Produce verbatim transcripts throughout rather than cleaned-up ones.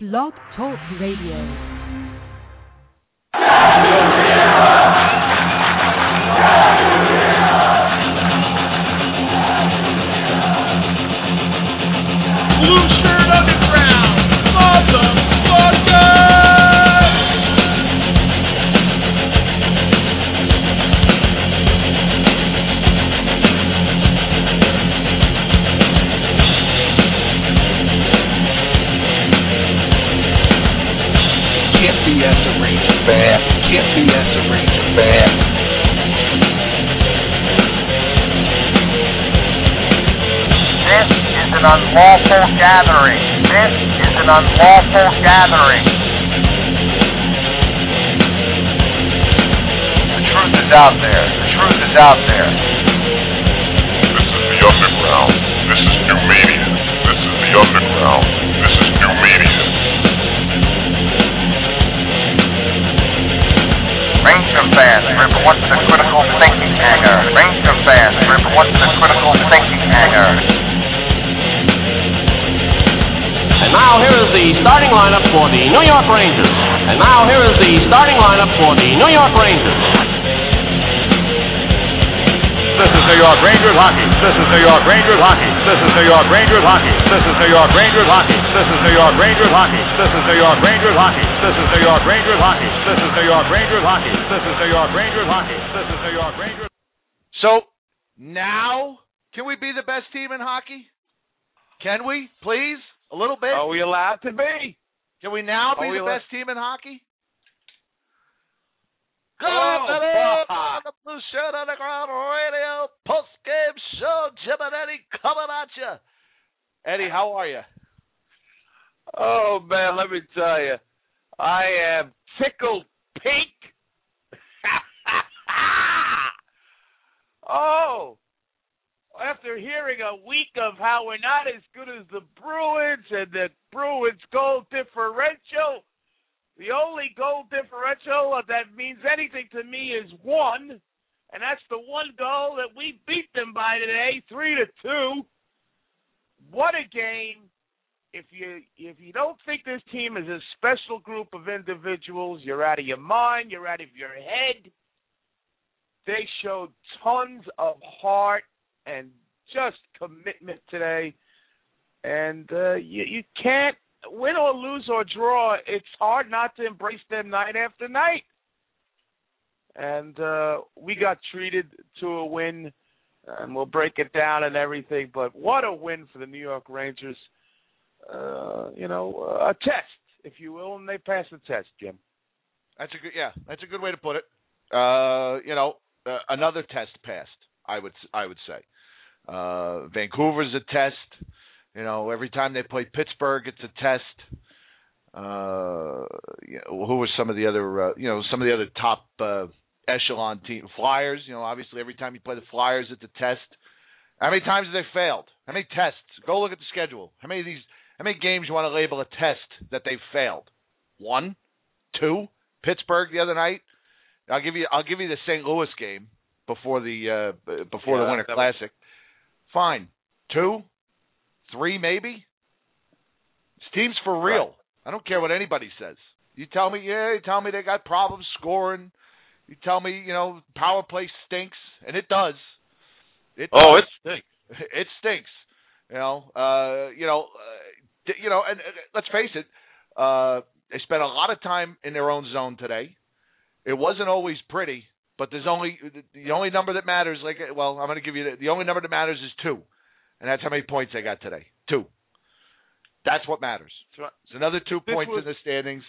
Blog Talk Radio. Blue Shirt Underground, motherfucker! Can't B S a Ranger fan. Can't B S a Ranger fan. This is an unlawful gathering. This is an unlawful gathering. The truth is out there. The truth is out there. This is the underground. This is new media. This is the underground. This is new media. Ranger fans, report to the critical thinking hangar. Ranger fans, report to the critical thinking hangar. And now here is the starting lineup for the New York Rangers. And now here is the starting lineup for the New York Rangers. This is New York Rangers hockey. This is New York Rangers hockey. This is New York Rangers hockey. This is New York Rangers hockey. This is New York Rangers hockey. This is New York Rangers hockey. This is New York Rangers hockey. This is New York Rangers hockey. This is New York Rangers hockey. This is New York Rangers. So now, can we be the best team in hockey? Can we, please? A little bit? Are we allowed to be? Can we now be Are we the allowed- best team in hockey? Good Oh, afternoon fuck. on the Blue Shirt Underground Radio post-game show. Jim and Eddie coming at you. Eddie, how are you? Oh, man, let me tell you. I am tickled pink. Oh, after hearing a week of how we're not as good as the Bruins and the Bruins goal differential, the only goal differential that means anything to me is one, and that's the one goal that we beat them by today, three to two. What a game! If you if you don't think this team is a special group of individuals, you're out of your mind, you're out of your head. They showed tons of heart and just commitment today, and uh, you you can't win or lose or draw. It's hard not to embrace them night after night, and uh, we got treated to a win, and we'll break it down and everything. But what a win for the New York Rangers! Uh, you know, uh, a test, if you will, and they passed the test, Jim. That's a good, yeah, that's a good way to put it. Uh, you know, uh, another test passed. I would, I would say. Uh, Vancouver's a test. You know, every time they play Pittsburgh, it's a test. Uh, you know, who were some of the other, uh, you know, some of the other top uh, echelon team Flyers? You know, obviously every time you play the Flyers, it's a test. How many times have they failed? How many tests? Go look at the schedule. How many of these? How many games you want to label a test that they've failed? One, two. Pittsburgh the other night. I'll give you. I'll give you the Saint Louis game before the uh, before Yeah, the Winter that was- Classic. Fine. Two, three, maybe. This team's for real. Right. I don't care what anybody says. You tell me, yeah, you tell me they got problems scoring. You tell me, you know, power play stinks, and it does. It Oh, does. it stinks. It stinks. You know, uh, you know, uh, you know, and uh, let's face it. Uh, they spent a lot of time in their own zone today. It wasn't always pretty, but there's only the only number that matters. Like, well, I'm going to give you the, the only number that matters is two, and that's how many points they got today. Two. That's what matters. It's another two This points was- in the standings.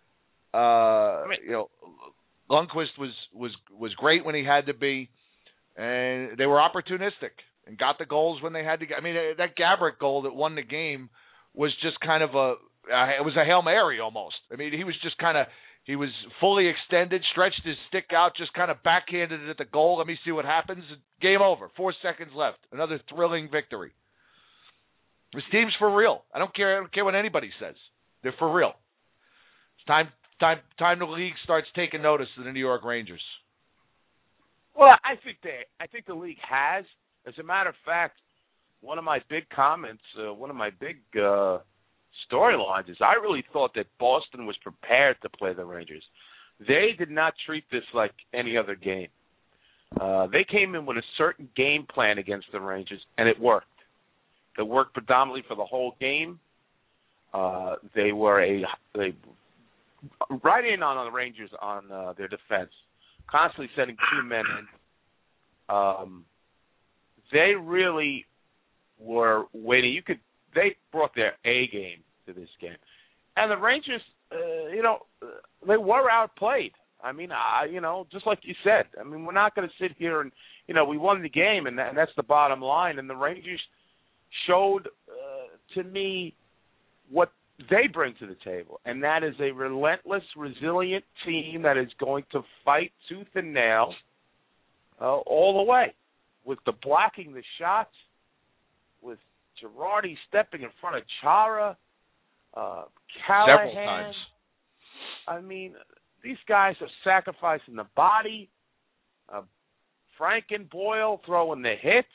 Uh, I mean- you know, Lundqvist was was was great when he had to be, and they were opportunistic and got the goals when they had to get. I mean, that Gabrick goal that won the game was just kind of a. Uh, it was a Hail Mary almost. I mean, he was just kind of. He was fully extended, stretched his stick out, just kind of backhanded it at the goal. Let me see what happens. Game over. Four seconds left. Another thrilling victory. This team's for real. I don't care. I don't care what anybody says. They're for real. It's time. Time. Time the league starts taking notice of the New York Rangers. Well, I think they. I think the league has. As a matter of fact, one of my big comments, uh, one of my big uh, storylines is I really thought that Boston was prepared to play the Rangers. They did not treat this like any other game. Uh, they came in with a certain game plan against the Rangers, and it worked. It worked predominantly for the whole game. Uh, they were a they right in on, on the Rangers on uh, their defense, constantly sending two men in. Um, they really were waiting. You could they brought their A game to this game, and the Rangers, uh, you know, they were outplayed. I mean, I, you know, just like you said. I mean, we're not going to sit here and, you know, we won the game, and, that, and that's the bottom line. And the Rangers showed uh, to me what they bring to the table, and that is a relentless, resilient team that is going to fight tooth and nail uh, all the way, with the blocking the shots, with Girardi stepping in front of Chara, uh, Callahan. Several times. I mean, these guys are sacrificing the body. Uh, Franken Boyle throwing the hits.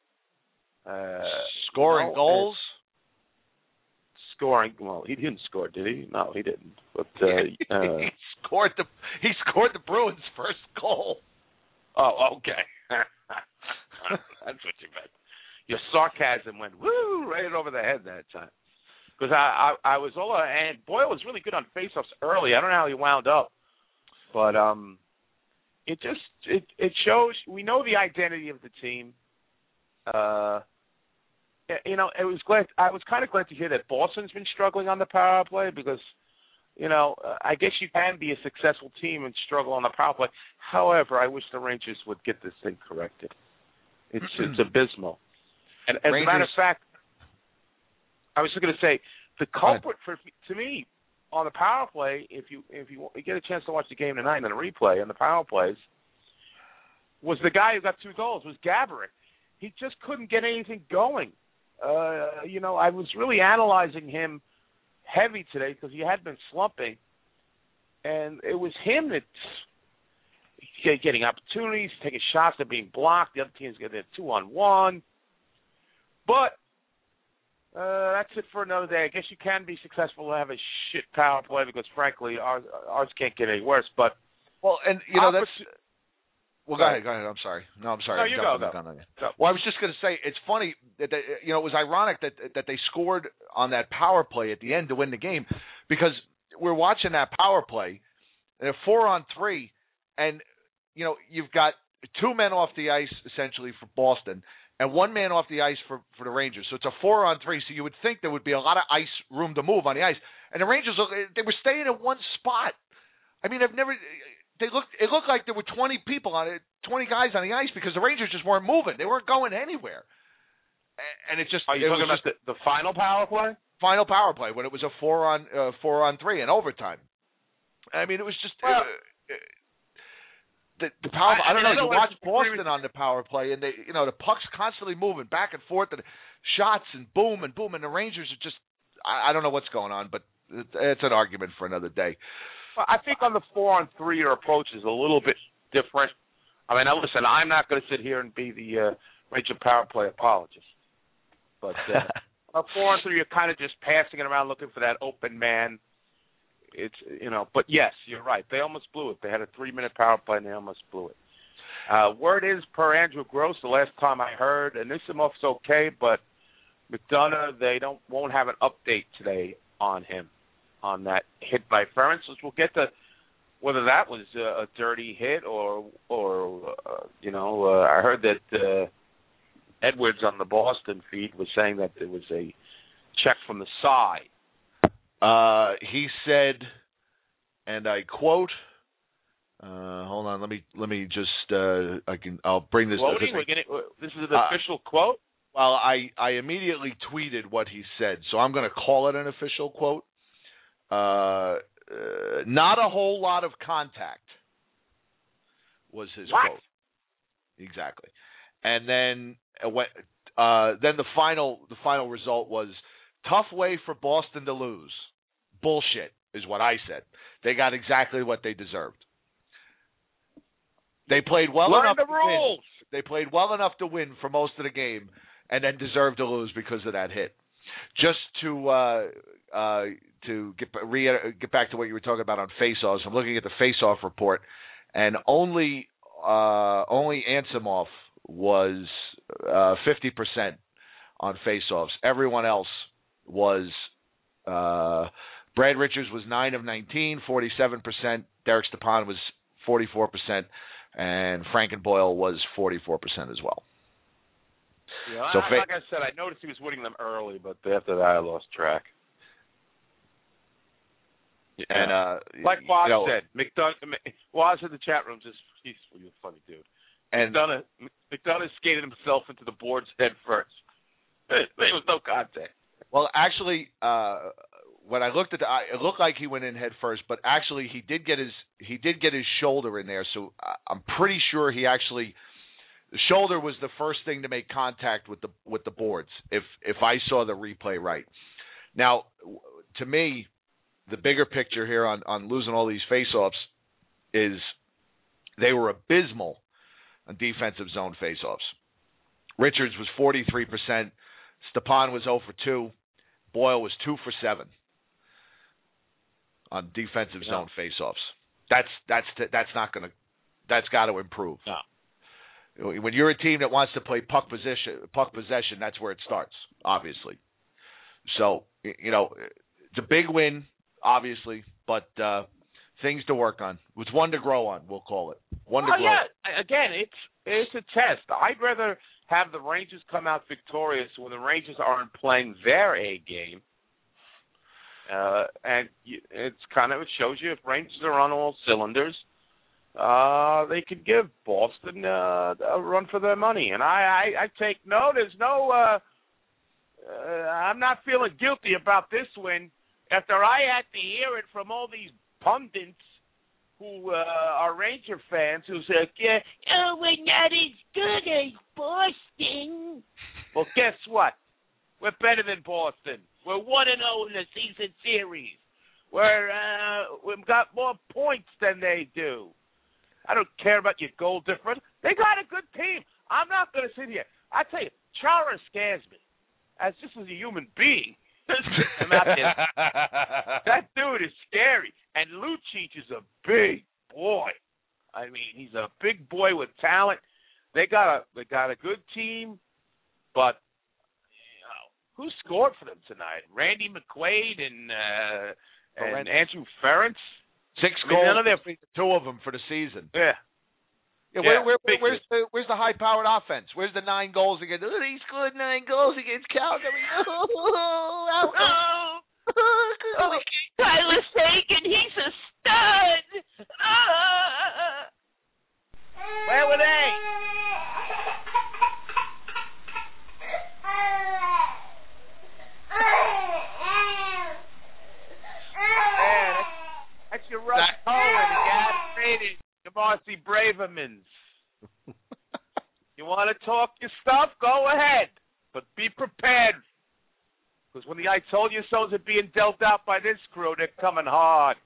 Uh, Scoring you know, goals. Scoring. Well, he didn't score, did he? No, he didn't. But uh, uh, he scored the he scored the Bruins' first goal. Oh, okay. That's what you meant. Your sarcasm went woo right over the head that time. Because I, I, I was all and Boyle was really good on faceoffs early. I don't know how he wound up, but um, it just it it shows we know the identity of the team. Uh, you know, it was glad I was kind of glad to hear that Boston's been struggling on the power play because, you know, uh, I guess you can be a successful team and struggle on the power play. However, I wish the Rangers would get this thing corrected. It's it's abysmal. And as Rangers, a matter of fact, I was just going to say the culprit for to me on the power play, if you if you get a chance to watch the game tonight on the replay on the power plays, was the guy who got two goals was Gaborik. He just couldn't get anything going. Uh, you know, I was really analyzing him heavy today because he had been slumping, and it was him that getting opportunities, taking shots that are being blocked. The other team's getting a two on one, but. Uh, that's it for another day. I guess you can be successful and have a shit power play because, frankly, ours, ours can't get any worse. But well, and you know that's. Well, go ahead. Go ahead. I'm sorry. No, I'm sorry. No, you go. go. On you. go. Well, I was just going to say it's funny that they, you know it was ironic that that they scored on that power play at the end to win the game because we're watching that power play, and they're four on three, and you know you've got two men off the ice essentially for Boston. And one man off the ice for, for the Rangers. So it's a four on three. So you would think there would be a lot of ice room to move on the ice. And the Rangers, they were staying in one spot. I mean, I've never, they looked, it looked like there were twenty people on it, twenty guys on the ice because the Rangers just weren't moving. They weren't going anywhere. And it just, Are you it talking was about the, the final power play? Final power play when it was a four on, uh, four on three in overtime. I mean, it was just, well, uh, The, the power. I, I don't know. I You know watch Boston on the power play, and they, you know, the puck's constantly moving back and forth, and shots and boom and boom, and the Rangers are just. I, I don't know what's going on, but it, it's an argument for another day. Well, I think on the four on three, your approach is a little bit different. I mean, now listen, I'm not going to sit here and be the uh, Ranger power play apologist, but uh, on four on three, you're kind of just passing it around, looking for that open man. It's, you know, but yes, you're right. They almost blew it. They had a three-minute power play, and they almost blew it. Uh, word is, per Andrew Gross, the last time I heard, Anissimov's okay, but McDonough, they don't won't have an update today on him, on that hit by Ferentz, which we'll get to whether that was uh, a dirty hit or, or uh, you know, uh, I heard that uh, Edwards on the Boston feed was saying that there was a check from the side. Uh, he said, and I quote. Uh, hold on, let me let me just. Uh, I can. I'll bring this. Quoting? We're gonna, this is an official uh, quote. Well, I I immediately tweeted what he said, so I'm going to call it an official quote. Uh, uh, not a whole lot of contact was his what? quote. Exactly, and then uh, uh, then the final the final result was tough way for Boston to lose. Bullshit is what I said. They got exactly what they deserved. They played well Learn enough the to rules. win. They played well enough to win for most of the game, and then deserved to lose because of that hit. Just to uh, uh, to get re- get back to what you were talking about on face-offs. I'm looking at the face-off report, and only uh, only Ansimov was uh, fifty percent on face-offs. Everyone else was uh, Brad Richards was nine of nineteen, forty-seven percent. Derek Stepan was forty-four percent, and Franken Boyle was forty-four percent as well. Yeah, so I, fa- like I said, I noticed he was winning them early, but after that, I lost track. Yeah. And uh, like Woz you know, said, McDonough, Woz in the chat room just he's a funny dude. And McDonough, McDonough skated himself into the boards head first. There was no contact. Well, actually, uh, when I looked at the, it looked like he went in head first, but actually he did get his he did get his shoulder in there. So I'm pretty sure he actually the shoulder was the first thing to make contact with the with the boards. If if I saw the replay right. Now, to me, the bigger picture here on, on losing all these faceoffs is they were abysmal on defensive zone faceoffs. Richards was forty-three percent. Stepan was zero for two. Boyle was two for seven on defensive yeah. zone faceoffs. That's that's that's not going to that's got to improve. No. When you're a team that wants to play puck possession, puck possession, that's where it starts, obviously. So you know, it's a big win, obviously, but uh, things to work on. It's one to grow on. We'll call it one to oh, grow. Yeah. Again, it's it's a test. I'd rather have the Rangers come out victorious when the Rangers aren't playing their A game. Uh, and it's kind of, it shows you if Rangers are on all cylinders, uh, they could give Boston uh, a run for their money. And I, I, I take no, there's no, uh, uh, I'm not feeling guilty about this win after I had to hear it from all these pundits who uh, are Ranger fans who say, yeah, oh, we're not as good as Boston. Well, guess what? We're better than Boston. We're one and zero in the season series. We're uh, we've got more points than they do. I don't care about your goal difference. They got a good team. I'm not going to sit here. I tell you, Chara scares me as just as a human being. I'm out there. That dude is scary. And Lucic is a big boy. I mean, he's a big boy with talent. They got a they got a good team, but you know, who scored for them tonight? Randy McQuaid and uh, and Andrew Ference. Six I mean, goals. none of their, two of them for the season. Yeah. Yeah, yeah where, where, where's the where's the high-powered offense? Where's the nine goals against? Oh, he scored nine goals against Calgary. Oh, oh, oh, oh, Tyler Seguin, he's a stud. Ah. Where were they? Yeah, that's, that's your Russ Cohen, the guy traded the Marcy Bravermans. You want to talk your stuff? Go ahead. But be prepared. Because when the I told you so's are being dealt out by this crew, they're coming hard.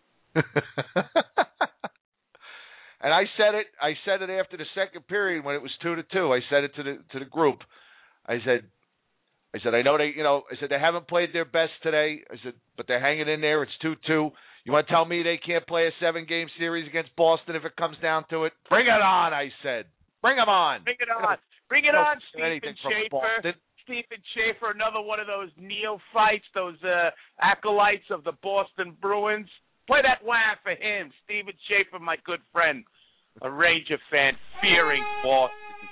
And I said it. I said it after the second period when it was two to two. I said it to the to the group. I said, I said I know they, you know, I said they haven't played their best today. I said, but they're hanging in there. It's two two. You want to tell me they can't play a seven game series against Boston if it comes down to it? Bring it on! I said, bring them on. Bring it on. Bring it on, Stephen Schaefer. Stephen Schaefer, another one of those neophytes, those uh, acolytes of the Boston Bruins. Play that wham for him. Stephen Schaefer, my good friend, a Ranger fan, fearing Boston.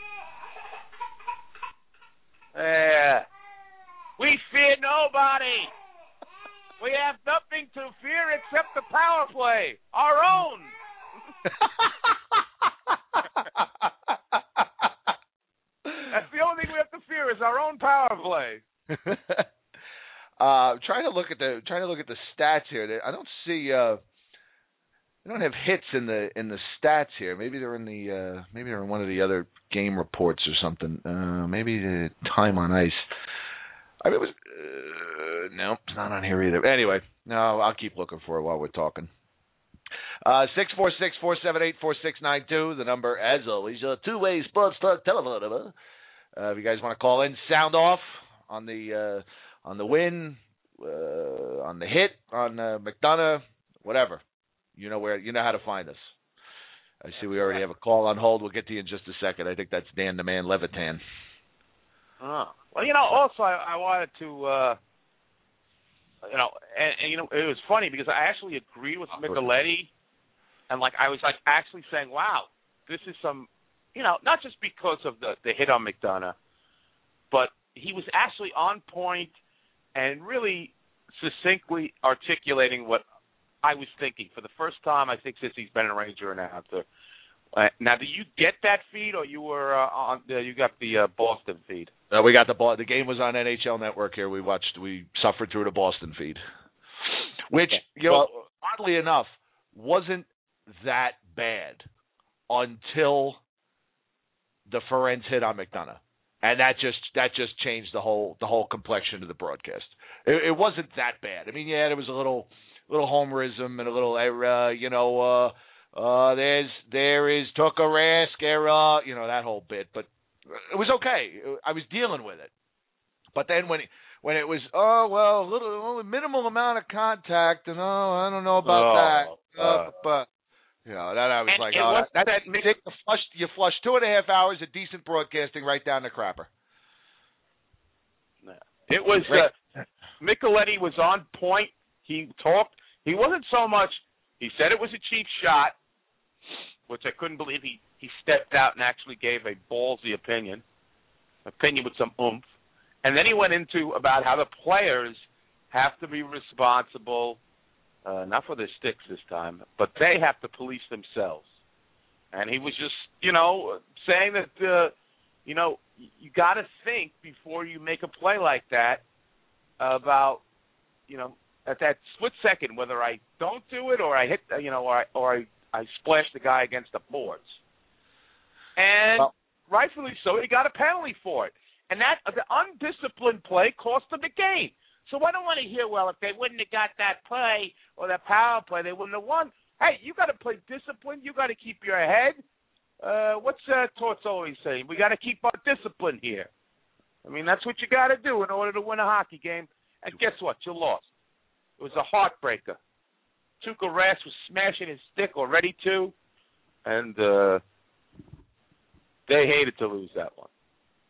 Yeah. We fear nobody. We have nothing to fear except the power play, our own. That's the only thing we have to fear is our own power play. uh, trying to look at the trying to look at the stats here. I don't see. Uh, I don't have hits in the in the stats here. Maybe they're in the uh, maybe they're in one of the other game reports or something. Uh, maybe the time on ice. I mean, it was uh, no, it's not on here either. Anyway, no, I'll keep looking for it while we're talking. Uh, six four six four seven eight four six nine two. The number, as always, uh, two way sports talk telephone. Uh, if you guys want to call in, sound off on the uh, on the win, uh, on the hit, on uh, McDonough, whatever. You know where you know how to find us. I see we already have a call on hold. We'll get to you in just a second. I think that's Dan the Man Levitan. Oh. Well, you know, also I, I wanted to, uh, you know, and, and you know, it was funny because I actually agreed with Micheletti, and like I was like actually saying, wow, this is some, you know, not just because of the the hit on McDonough, but he was actually on point and really succinctly articulating what I was thinking for the first time, I think, since he's been a Ranger announcer. Uh, now, do you get that feed, or you were uh, on? Uh, you got the uh, Boston feed? Uh, we got the the game was on N H L Network here. We watched. We suffered through the Boston feed, which you know, well, oddly enough, wasn't that bad until the Ferencz hit on McDonough, and that just that just changed the whole the whole complexion of the broadcast. It, it wasn't that bad. I mean, yeah, there was a little. little homerism and a little, uh, you know, uh, uh, there's, there is Tuukka Rask era, you know, that whole bit. But it was okay. I was dealing with it. But then when it, when it was, oh, well, a little, only minimal amount of contact, and oh, I don't know about oh, that. Uh, uh, but, you know, that I was and, like, and oh, that, that, that you, take the flush, you flush two and a half hours of decent broadcasting right down the crapper. It was, uh, Micheletti was on point. He talked. He wasn't so much. He said it was a cheap shot, which I couldn't believe. He he stepped out and actually gave a ballsy opinion, opinion with some oomph, and then he went into about how the players have to be responsible, uh, not for their sticks this time, but they have to police themselves. And he was just, you know, saying that, uh, you know, you got to think before you make a play like that about, you know, at that split second, whether I don't do it or I hit, you know, or I, or I, I splash the guy against the boards. And well, rightfully so, he got a penalty for it. And that the undisciplined play cost them the game. So I don't want to hear, well, if they wouldn't have got that play or that power play, they wouldn't have won. Hey, you got to play discipline. You got to keep your head. Uh, what's uh, Torts always saying? We got to keep our discipline here. I mean, that's what you got to do in order to win a hockey game. And guess what? You lost. It was a heartbreaker. Tuukka Rask was smashing his stick already, too, and uh, they hated to lose that one.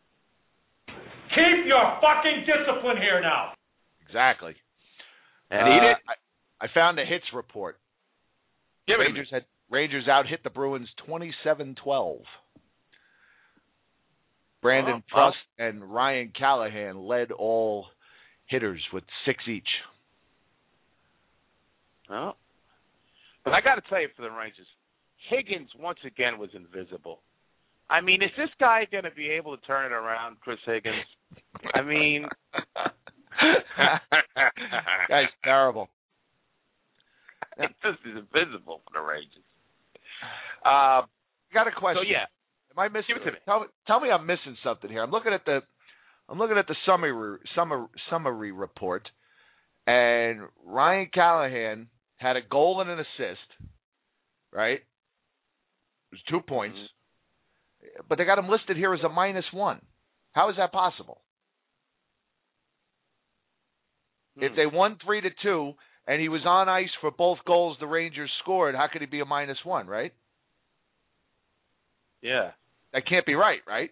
Keep your fucking discipline here now. Exactly. And uh, he did. I, I found a hits report. Give Rangers had Rangers out hit the Bruins twenty-seven twelve. Brandon oh, Prust oh. and Ryan Callahan led all hitters with six each. Oh. But I got to tell you, for the Rangers, Higgins once again was invisible. I mean, is this guy going to be able to turn it around, Chris Higgins? I mean, guy's terrible. It just is invisible for the Rangers. Uh, got a question. So yeah, am I missing? Give it to me. Tell, tell me I'm missing something here. I'm looking at the, I'm looking at the summary summary summary report, and Ryan Callahan had a goal and an assist. Right. It was two points. Mm-hmm. But they got him listed here as a minus one. How is that possible? Hmm. If they won three to two and he was on ice for both goals the Rangers scored, how could he be a minus one, right? Yeah. That can't be right, right?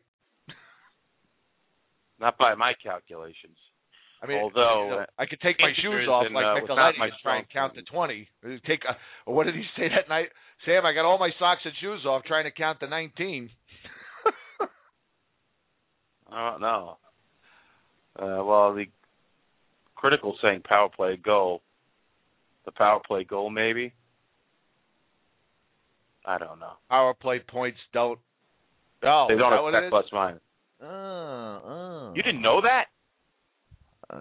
Not by my calculations. I mean, although you know, I could take my shoes off and, like uh, Micheletti and try and count to twenty. Take a, what did he say that night? Sam, I got all my socks and shoes off trying to count to nineteen. I don't know. Uh, well, the critical saying power play goal. The power play goal, maybe? I don't know. Power play points don't. Oh, they don't affect plus minus. Oh, oh. You didn't know that? Uh,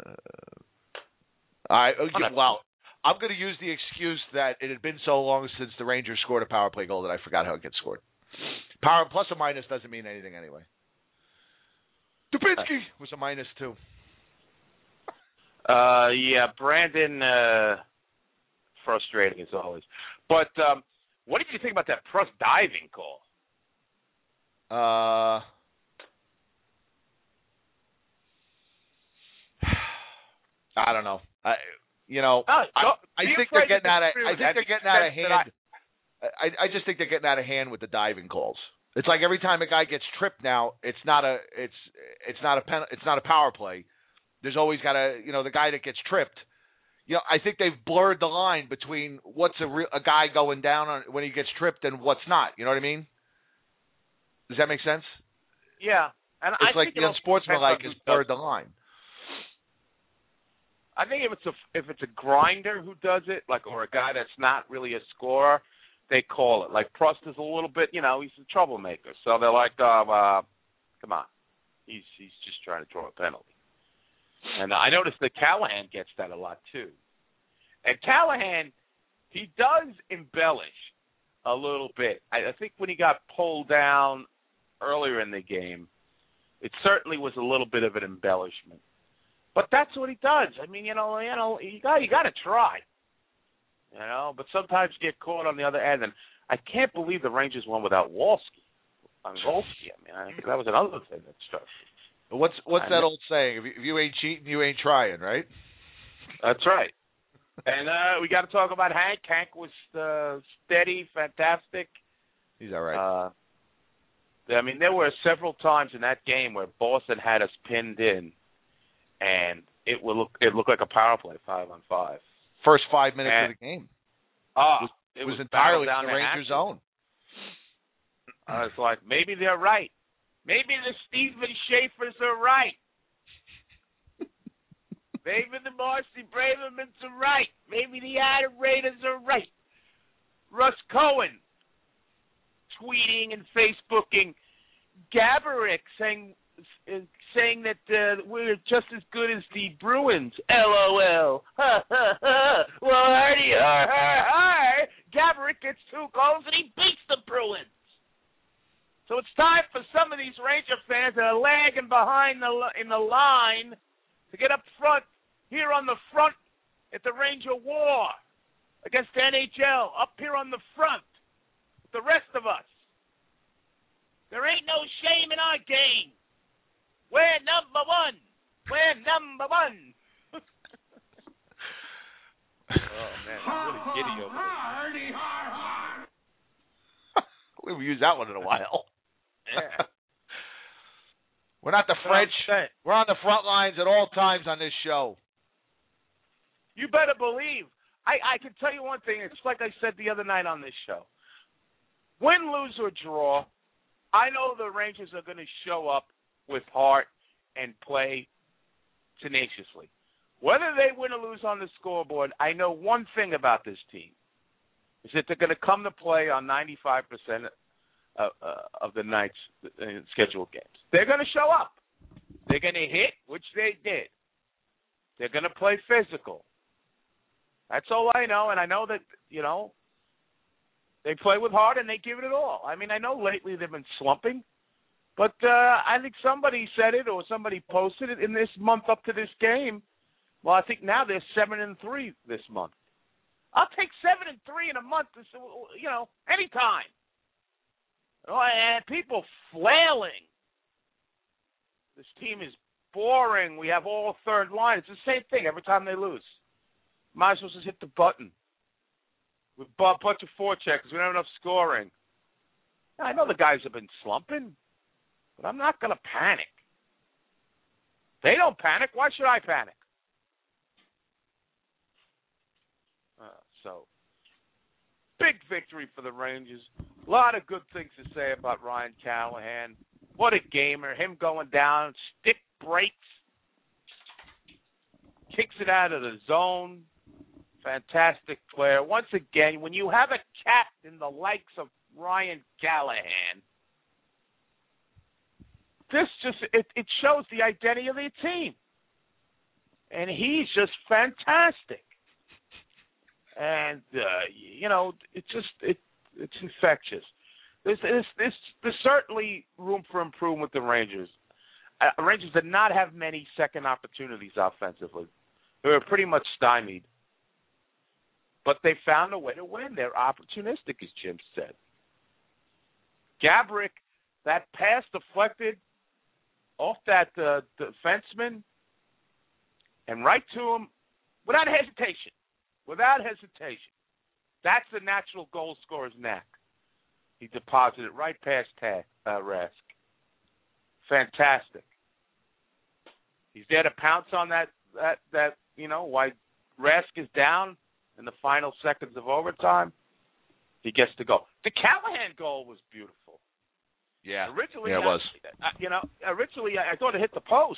I well, I'm going to use the excuse that it had been so long since the Rangers scored a power play goal that I forgot how it gets scored. Power plus or minus doesn't mean anything anyway. Dubinsky was a minus two. Uh, yeah, Brandon, uh, frustrating as always. But um, what did you think about that Prust diving call? Uh, I don't know. I, you know, Oh, I, I be think they're afraid to getting out of. disagree I with think that. they're getting out of That's that hand. I, I just think they're getting out of hand with the diving calls. It's like every time a guy gets tripped now, it's not a it's it's not a pen, it's not a power play. There's always got a you know the guy that gets tripped. You know, I think they've blurred the line between what's a re- a guy going down on when he gets tripped and what's not. You know what I mean? Does that make sense? Yeah, and It's I like think the it'll unsportsmanlike depend on has who blurred does the line. I think if it's a if it's a grinder who does it, like or a guy that's not really a scorer, they call it. Like Prost is a little bit, you know, he's a troublemaker. So they're like, uh, uh, come on, he's he's just trying to draw a penalty. And I noticed that Callahan gets that a lot too. And Callahan, he does embellish a little bit. I, I think when he got pulled down earlier in the game, it certainly was a little bit of an embellishment. But that's what he does. I mean, you know, you know, you got you got to try. You know, but sometimes you get caught on the other end. And I can't believe the Rangers won without Wolski. On Wolski, I mean, I think that was another thing that struck me. What's what's I that know. old saying? If you, if you ain't cheating, you ain't trying, right? That's right. And uh, we got to talk about Hank. Hank was uh, steady, fantastic. He's all right. Uh, I mean, there were several times in that game where Boston had us pinned in, and it would look it looked like a power play, five on five. First five minutes and, of the game. Oh, it was, it it was, was entirely down in the Rangers' zone. I was like, maybe they're right. Maybe the Steven Schaefers are right. Maybe the Marcy Bravermans are right. Maybe the Adam Raiders are right. Russ Cohen tweeting and Facebooking Gaborik saying saying that uh, we're just as good as the Bruins. LOL. Ha ha ha. Well, hardy har har har. Gaborik gets two goals and he beats the Bruins. So it's time for some of these Ranger fans that are lagging behind the in the line to get up front. Here on the front at the Ranger War against the N H L, up here on the front with the rest of us. There ain't no shame in our game. We're number one. We're number one. Oh, man, I'm really giddy over this. We haven't used that one in a while. Yeah. We're not the French. We're on the front lines at all times on this show. You better believe. I, I can tell you one thing. It's like I said the other night on this show. Win, lose, or draw, I know the Rangers are going to show up with heart and play tenaciously. Whether they win or lose on the scoreboard, I know one thing about this team, is that they're going to come to play on ninety-five percent of, uh, of the night's uh, scheduled games. They're going to show up. They're going to hit, which they did. They're going to play physical. That's all I know, and I know that, you know, they play with heart and they give it all. I mean, I know lately they've been slumping, but uh, I think somebody said it or somebody posted it in this month up to this game. Well, I think now they're seven and three this month. I'll take seven and three in a month, you know, anytime. Oh, and people flailing. This team is boring. We have all third line. It's the same thing every time they lose. Might as well just hit the button. With a bunch of forecheckers, we don't have enough scoring. I know the guys have been slumping, but I'm not going to panic. They don't panic. Why should I panic? Uh, so, big victory for the Rangers. A lot of good things to say about Ryan Callahan. What a gamer. Him going down, stick breaks, kicks it out of the zone. Fantastic player. Once again, when you have a captain the likes of Ryan Callahan, this just it, it shows the identity of the team. And he's just fantastic. And uh, you know, it's just it it's infectious. There's there's, there's there's certainly room for improvement with the Rangers. Uh, Rangers did not have many second opportunities offensively. They were pretty much stymied. But they found a way to win. They're opportunistic, as Jim said. Gaborik, that pass deflected off that uh, defenseman and right to him without hesitation, without hesitation. That's the natural goal scorer's knack. He deposited right past Tag, uh, Rask. Fantastic. He's there to pounce on that, that, that, you know, why Rask is down in the final seconds of overtime. He gets to go. The Callahan goal was beautiful. Yeah, originally, yeah, it was. I, you know, originally I, I thought it hit the post.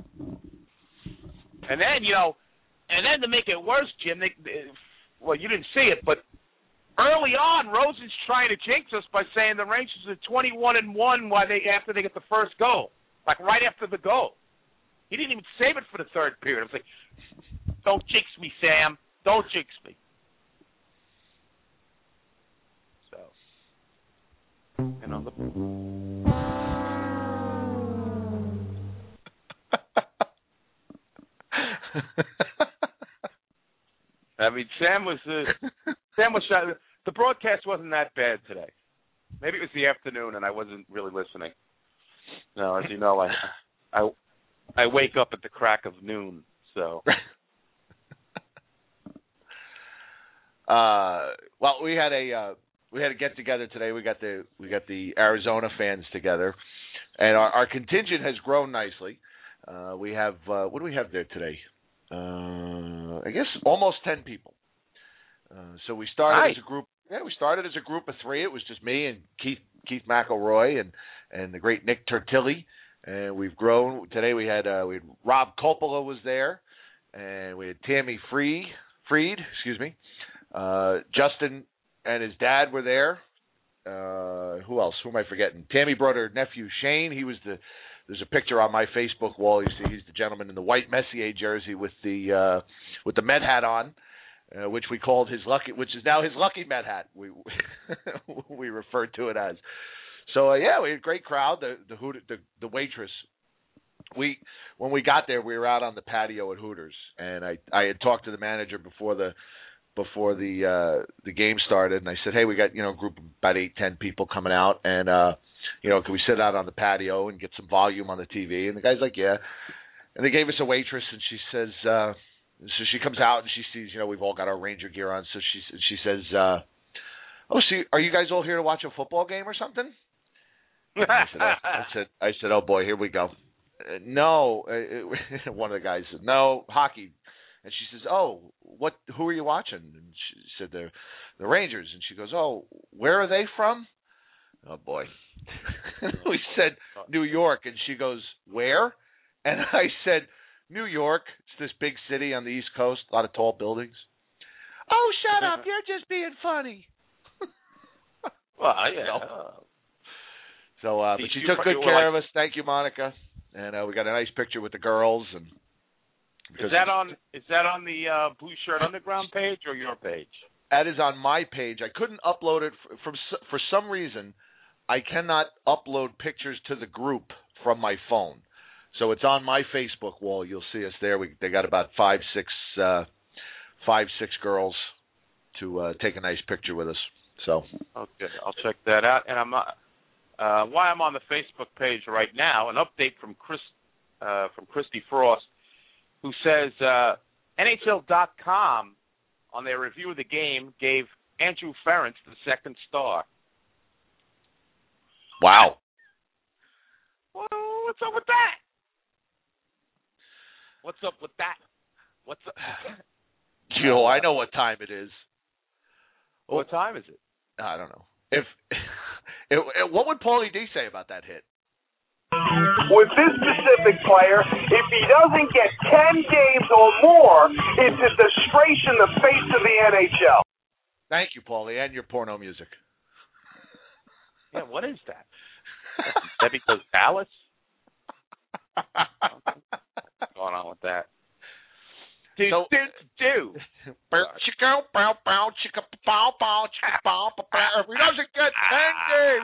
And then, you know, and then to make it worse, Jim, they, they, well, you didn't see it, but early on, Rosen's trying to jinx us by saying the Rangers are twenty-one and one while they after they get the first goal, like right after the goal. He didn't even save it for the third period. I was like, don't jinx me, Sam. Don't jinx me. So, you know, the... I mean, Sam was uh, Sam was shot. The broadcast wasn't that bad today. Maybe it was the afternoon and I wasn't really listening. No, as you know, I I I wake up at the crack of noon. So, uh, well, we had a uh, we had a get together today. We got the we got the Arizona fans together, and our, our contingent has grown nicely. Uh, we have uh, what do we have there today? Uh, I guess almost ten people. Uh, so we started nice. as a group. Yeah, we started as a group of three. It was just me and Keith Keith McElroy and, and the great Nick Turtilli. And we've grown. Today we had uh, we had Rob Coppola was there, and we had Tammy Free Freed. Excuse me. Uh, Justin and his dad were there. Uh, who else? Who am I forgetting? Tammy brought her nephew Shane. He was the. There's a picture on my Facebook wall. You see, he's the gentleman in the white Messier jersey with the uh, with the Met hat on, uh, which we called his lucky, which is now his lucky Met hat. We we referred to it as. So uh, yeah, we had a great crowd. The the, Hoot- the the waitress. We when we got there, we were out on the patio at Hooters, and I I had talked to the manager before the before the uh, the game started, and I said, hey, we got you know a group of about eight ten people coming out, and uh, you know, can we sit out on the patio and get some volume on the T V? And the guy's like, yeah. And they gave us a waitress, and she says, uh, so she comes out and she sees, you know, we've all got our Ranger gear on. So she she says, uh, oh, so are you guys all here to watch a football game or something? I said, oh, I said, I said, oh boy, here we go. Uh, no, uh, one of the guys said, no, hockey. And she says, oh, what? Who are you watching? And she said, the the Rangers. And she goes, oh, where are they from? Oh, boy. We said New York, and she goes, where? And I said, New York. It's this big city on the East Coast, a lot of tall buildings. Oh, shut up. You're just being funny. Well, yeah. So, so uh, but she took good care of us. Thank you, Monica. And uh, we got a nice picture with the girls. And Is that on Is that on the uh, Blue Shirt Underground page or your page? That is on my page. I couldn't upload it for, from for some reason. I cannot upload pictures to the group from my phone, so it's on my Facebook wall. You'll see us there. We they got about five, six, uh, five, six girls to uh, take a nice picture with us. So okay, I'll check that out. And I'm uh, uh, why I'm on the Facebook page right now. An update from Chris uh, from Christy Frost, who says uh, N H L dot com on their review of the game gave Andrew Ference the second star. Wow. Well, what's up with that? What's up with that? What's up? You know, I know what time it is. What time is it? I don't know. If, it, it, what would Paulie D say about that hit? With this specific player, if he doesn't get ten games or more, it's a disgrace in the face of the N H L. Thank you, Paulie, and your porno music. Yeah, what is that? Is that because Dallas? What's going on with that? Do, so, do, do. If he doesn't get ten games,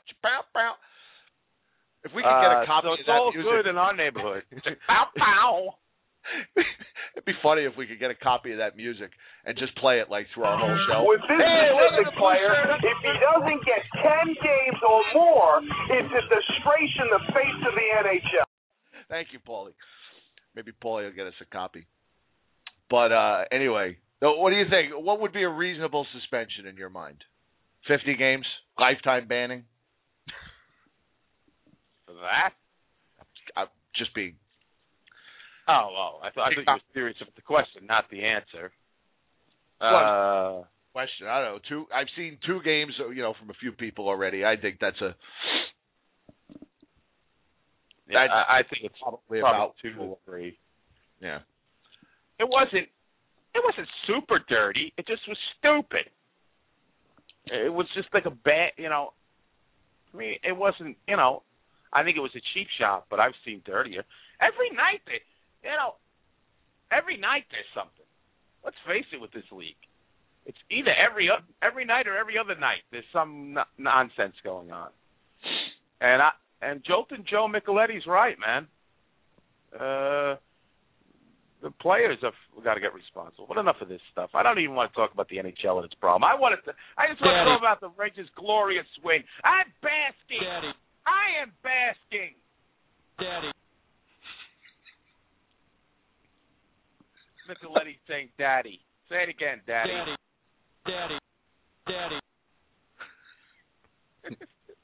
if we could get a copy uh, so of it's that all music. good in our neighborhood. Pow, pow. It'd be funny if we could get a copy of that music and just play it like through our whole show. With this hey, specific player, if he doesn't get ten games or more, it's a disgrace in the face of the N H L. Thank you, Paulie. Maybe Paulie will get us a copy. But uh, anyway, so what do you think? What would be a reasonable suspension in your mind? fifty games, lifetime banning. For that? I'm just being. Oh, oh! I thought I thought you were serious about the question, not the answer. Uh, question. I don't know. Two. I've seen two games, you know, from a few people already. I think that's a. Yeah, I, I think it's probably, probably about two or three. Yeah. It wasn't. It wasn't super dirty. It just was stupid. It was just like a bad, you know. I mean, it wasn't. You know, I think it was a cheap shot, but I've seen dirtier. Every night, they, you know, every night there's something. Let's face it, with this league, it's either every every night or every other night there's some no- nonsense going on. And I and Jolton Joe Micheletti's right, man. Uh, the players have got to get responsible. But enough of this stuff. I don't even want to talk about the N H L and its problem. I wanted to. I just want to talk about the Rangers' glorious win. I'm basking. Daddy. I am basking. Daddy. Micheletti's saying, "Daddy." Say it again, Daddy. Daddy. Daddy. Daddy.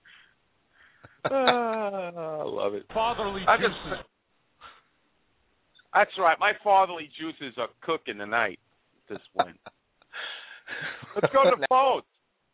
uh, I love it. Fatherly I juices. just, That's right. My fatherly juices are cooking tonight. This win. Let's go to the phones.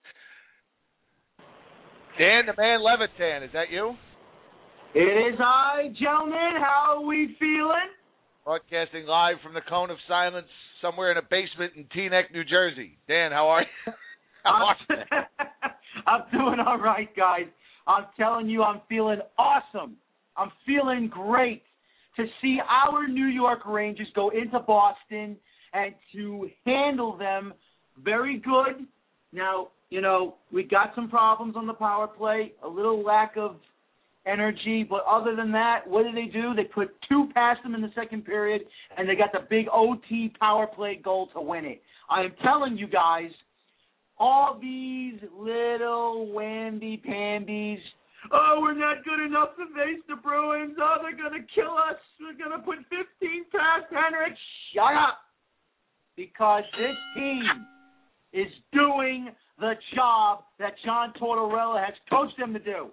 Dan, the man Levitan, is that you? It is I, gentlemen. How are we feeling? Broadcasting live from the Cone of Silence somewhere in a basement in Teaneck, New Jersey. Dan, how are you? I'm, I'm doing all right, guys. I'm telling you, I'm feeling awesome. I'm feeling great to see our New York Rangers go into Boston and to handle them very good. Now, you know, we got some problems on the power play, a little lack of energy, but other than that, what did they do? They put two past them in the second period, and they got the big O T power play goal to win it. I am telling you guys, all these little wandy-pandies, oh, we're not good enough to face the Bruins, oh, they're going to kill us, we're going to put fifteen past Henrik, shut up, because this team is doing the job that John Tortorella has coached them to do.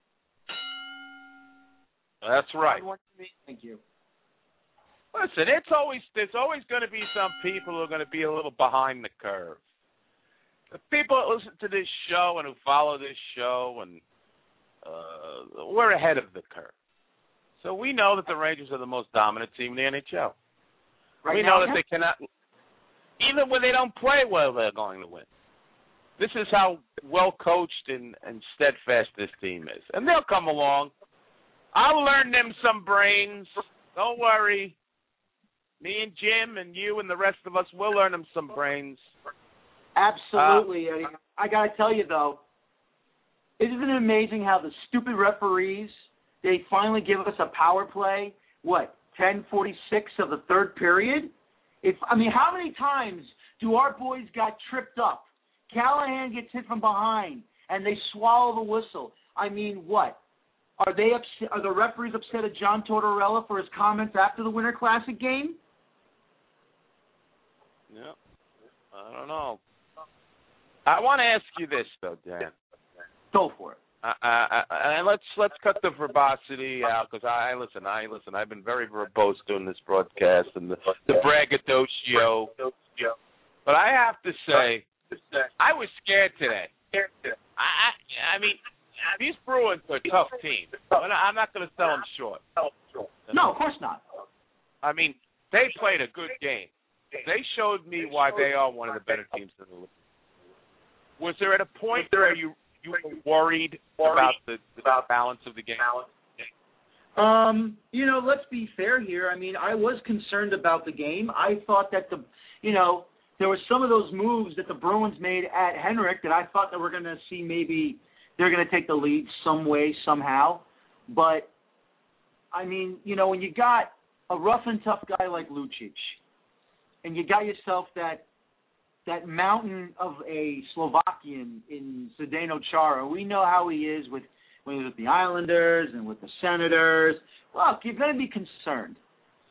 That's right. Thank you. Listen, it's always there's always going to be some people who are going to be a little behind the curve. The people that listen to this show and who follow this show, and uh, we're ahead of the curve. So we know that the Rangers are the most dominant team in the N H L. Right we now, know that they cannot, even when they don't play well, they're going to win. This is how well coached and, and steadfast this team is, and they'll come along. I'll learn them some brains. Don't worry. Me and Jim and you and the rest of us will learn them some brains. Absolutely, uh, Eddie. I got to tell you, though, isn't it amazing how the stupid referees, they finally give us a power play, what, ten forty-six of the third period? If I mean, how many times do our boys got tripped up? Callahan gets hit from behind, and they swallow the whistle. I mean, what? Are they upset? Are the referees upset at John Tortorella for his comments after the Winter Classic game? Yeah, I don't know. I want to ask you this though, Dan. Go for it. Uh, uh, and let's let's cut the verbosity out because I listen. I listen. I've been very verbose during this broadcast and the, the braggadocio. But I have to say, I was scared today. I, I mean. These Bruins are a tough team. I'm not going to sell them short. No, of course not. I mean, they played a good game. They showed me why they are one of the better teams in the league. Was there at a point where you, you were worried about the, the balance of the game? Um, you know, let's be fair here. I mean, I was concerned about the game. I thought that the, you know, there were some of those moves that the Bruins made at Henrik that I thought that we're going to see maybe they're going to take the lead some way, somehow. But, I mean, you know, when you got a rough and tough guy like Lucic, and you got yourself that that mountain of a Slovakian in Zdeno Chara, we know how he is with when he's with the Islanders and with the Senators. Look, you're going to be concerned.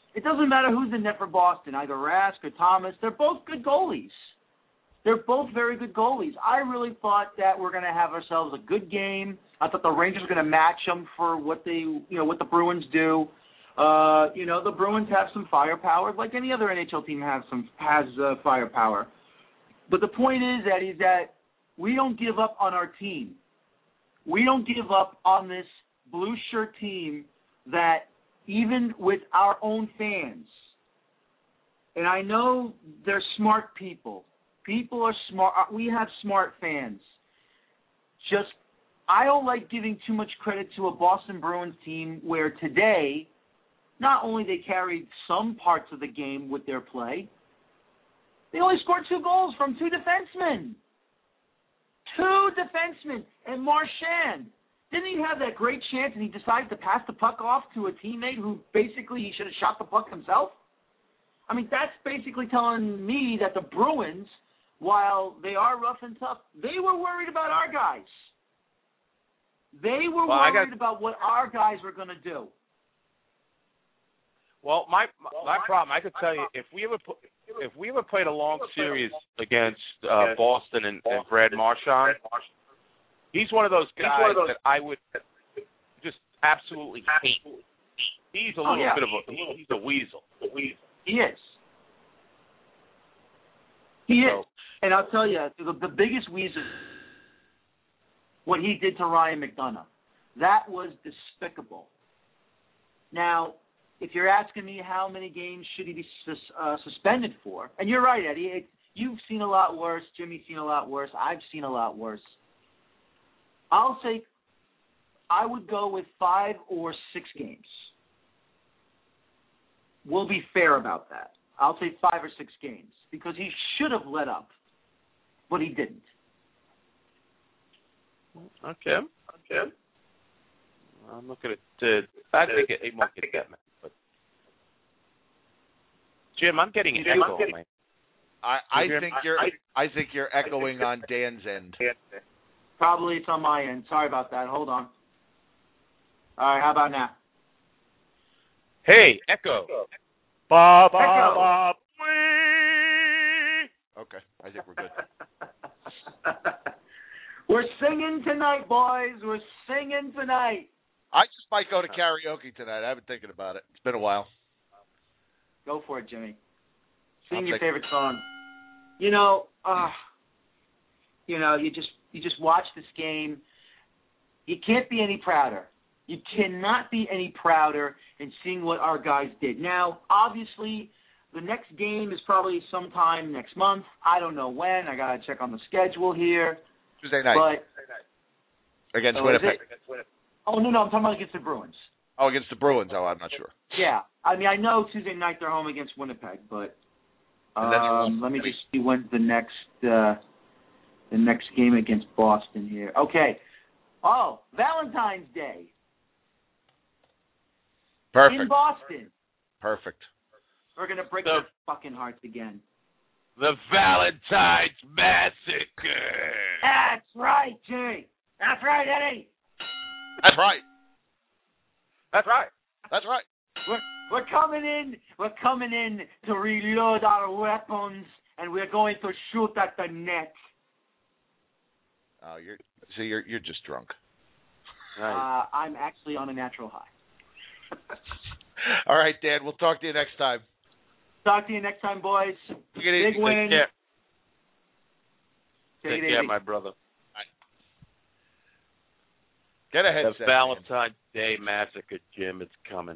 it doesn't matter who's in net for Boston, either Rask or Thomas. They're both good goalies. They're both very good goalies. I really thought that we're going to have ourselves a good game. I thought the Rangers were going to match them for what they, you know, what the Bruins do. Uh, you know, the Bruins have some firepower, like any other N H L team has some has uh, firepower. But the point is, Eddie, is that we don't give up on our team. We don't give up on this blue shirt team that even with our own fans, and I know they're smart people. People are smart. We have smart fans. Just, I don't like giving too much credit to a Boston Bruins team where today, not only they carried some parts of the game with their play, they only scored two goals from two defensemen. Two defensemen. And Marchand, didn't he have that great chance and he decided to pass the puck off to a teammate who basically he should have shot the puck himself? I mean, that's basically telling me that the Bruins, while they are rough and tough, they were worried about our guys. They were well, worried got, about what our guys were going to do. Well, my my problem, I could tell you, if we ever if we ever played a long series against uh, Boston and, and Brad Marchand, he's one of those guys that I would just absolutely hate. He's a little oh, yeah. bit of a he's a weasel. A weasel. He is. He is. And I'll tell you, the, the biggest weasel, what he did to Ryan McDonough, that was despicable. Now, if you're asking me how many games should he be sus, uh, suspended for, and you're right, Eddie, it, you've seen a lot worse, Jimmy's seen a lot worse, I've seen a lot worse. I'll say I would go with five or six games. We'll be fair about that. I'll say five or six games because he should have let up, but he didn't. Okay. Okay. I'm looking at. Uh, I think it, it won't get that much. But Jim, I'm getting an Jim, echo. I'm getting, I, I think you're. I, I think you're echoing on Dan's end. Probably it's on my end. Sorry about that. Hold on. All right. How about now? Hey, echo. Ba ba Echo. ba. Okay, I think we're good. We're singing tonight, boys. We're singing tonight. I just might go to karaoke tonight. I've been thinking about it. It's been a while. Go for it, Jimmy. Sing I'll your take- favorite song. You know, uh, you know, you just you just watch this game. You can't be any prouder. You cannot be any prouder in seeing what our guys did. Now, obviously, the next game is probably sometime next month. I don't know when. I got to check on the schedule here. Tuesday night. But, against oh, Winnipeg. Oh, no, no, I'm talking about against the Bruins. Oh, against the Bruins. Oh, I'm not sure. Yeah. I mean, I know Tuesday night they're home against Winnipeg, but um, let me just see when's the next uh, the next game against Boston here. Okay. Oh, Valentine's Day. Perfect. In Boston. Perfect. We're going to break The- their fucking hearts again. The Valentine's Massacre. That's right, Jay. That's right, Eddie. That's right. That's right. That's right. We're, we're coming in. We're coming in to reload our weapons, and we're going to shoot at the net. Oh, you're see, you're you're just drunk. Uh, I'm actually on a natural high. All right, Dan. We'll talk to you next time. Talk to you next time, boys. Take it easy. Big win. Take care. Take Take it care, easy. my brother. Get a The headset. Valentine's Day Massacre, Jim. It's coming.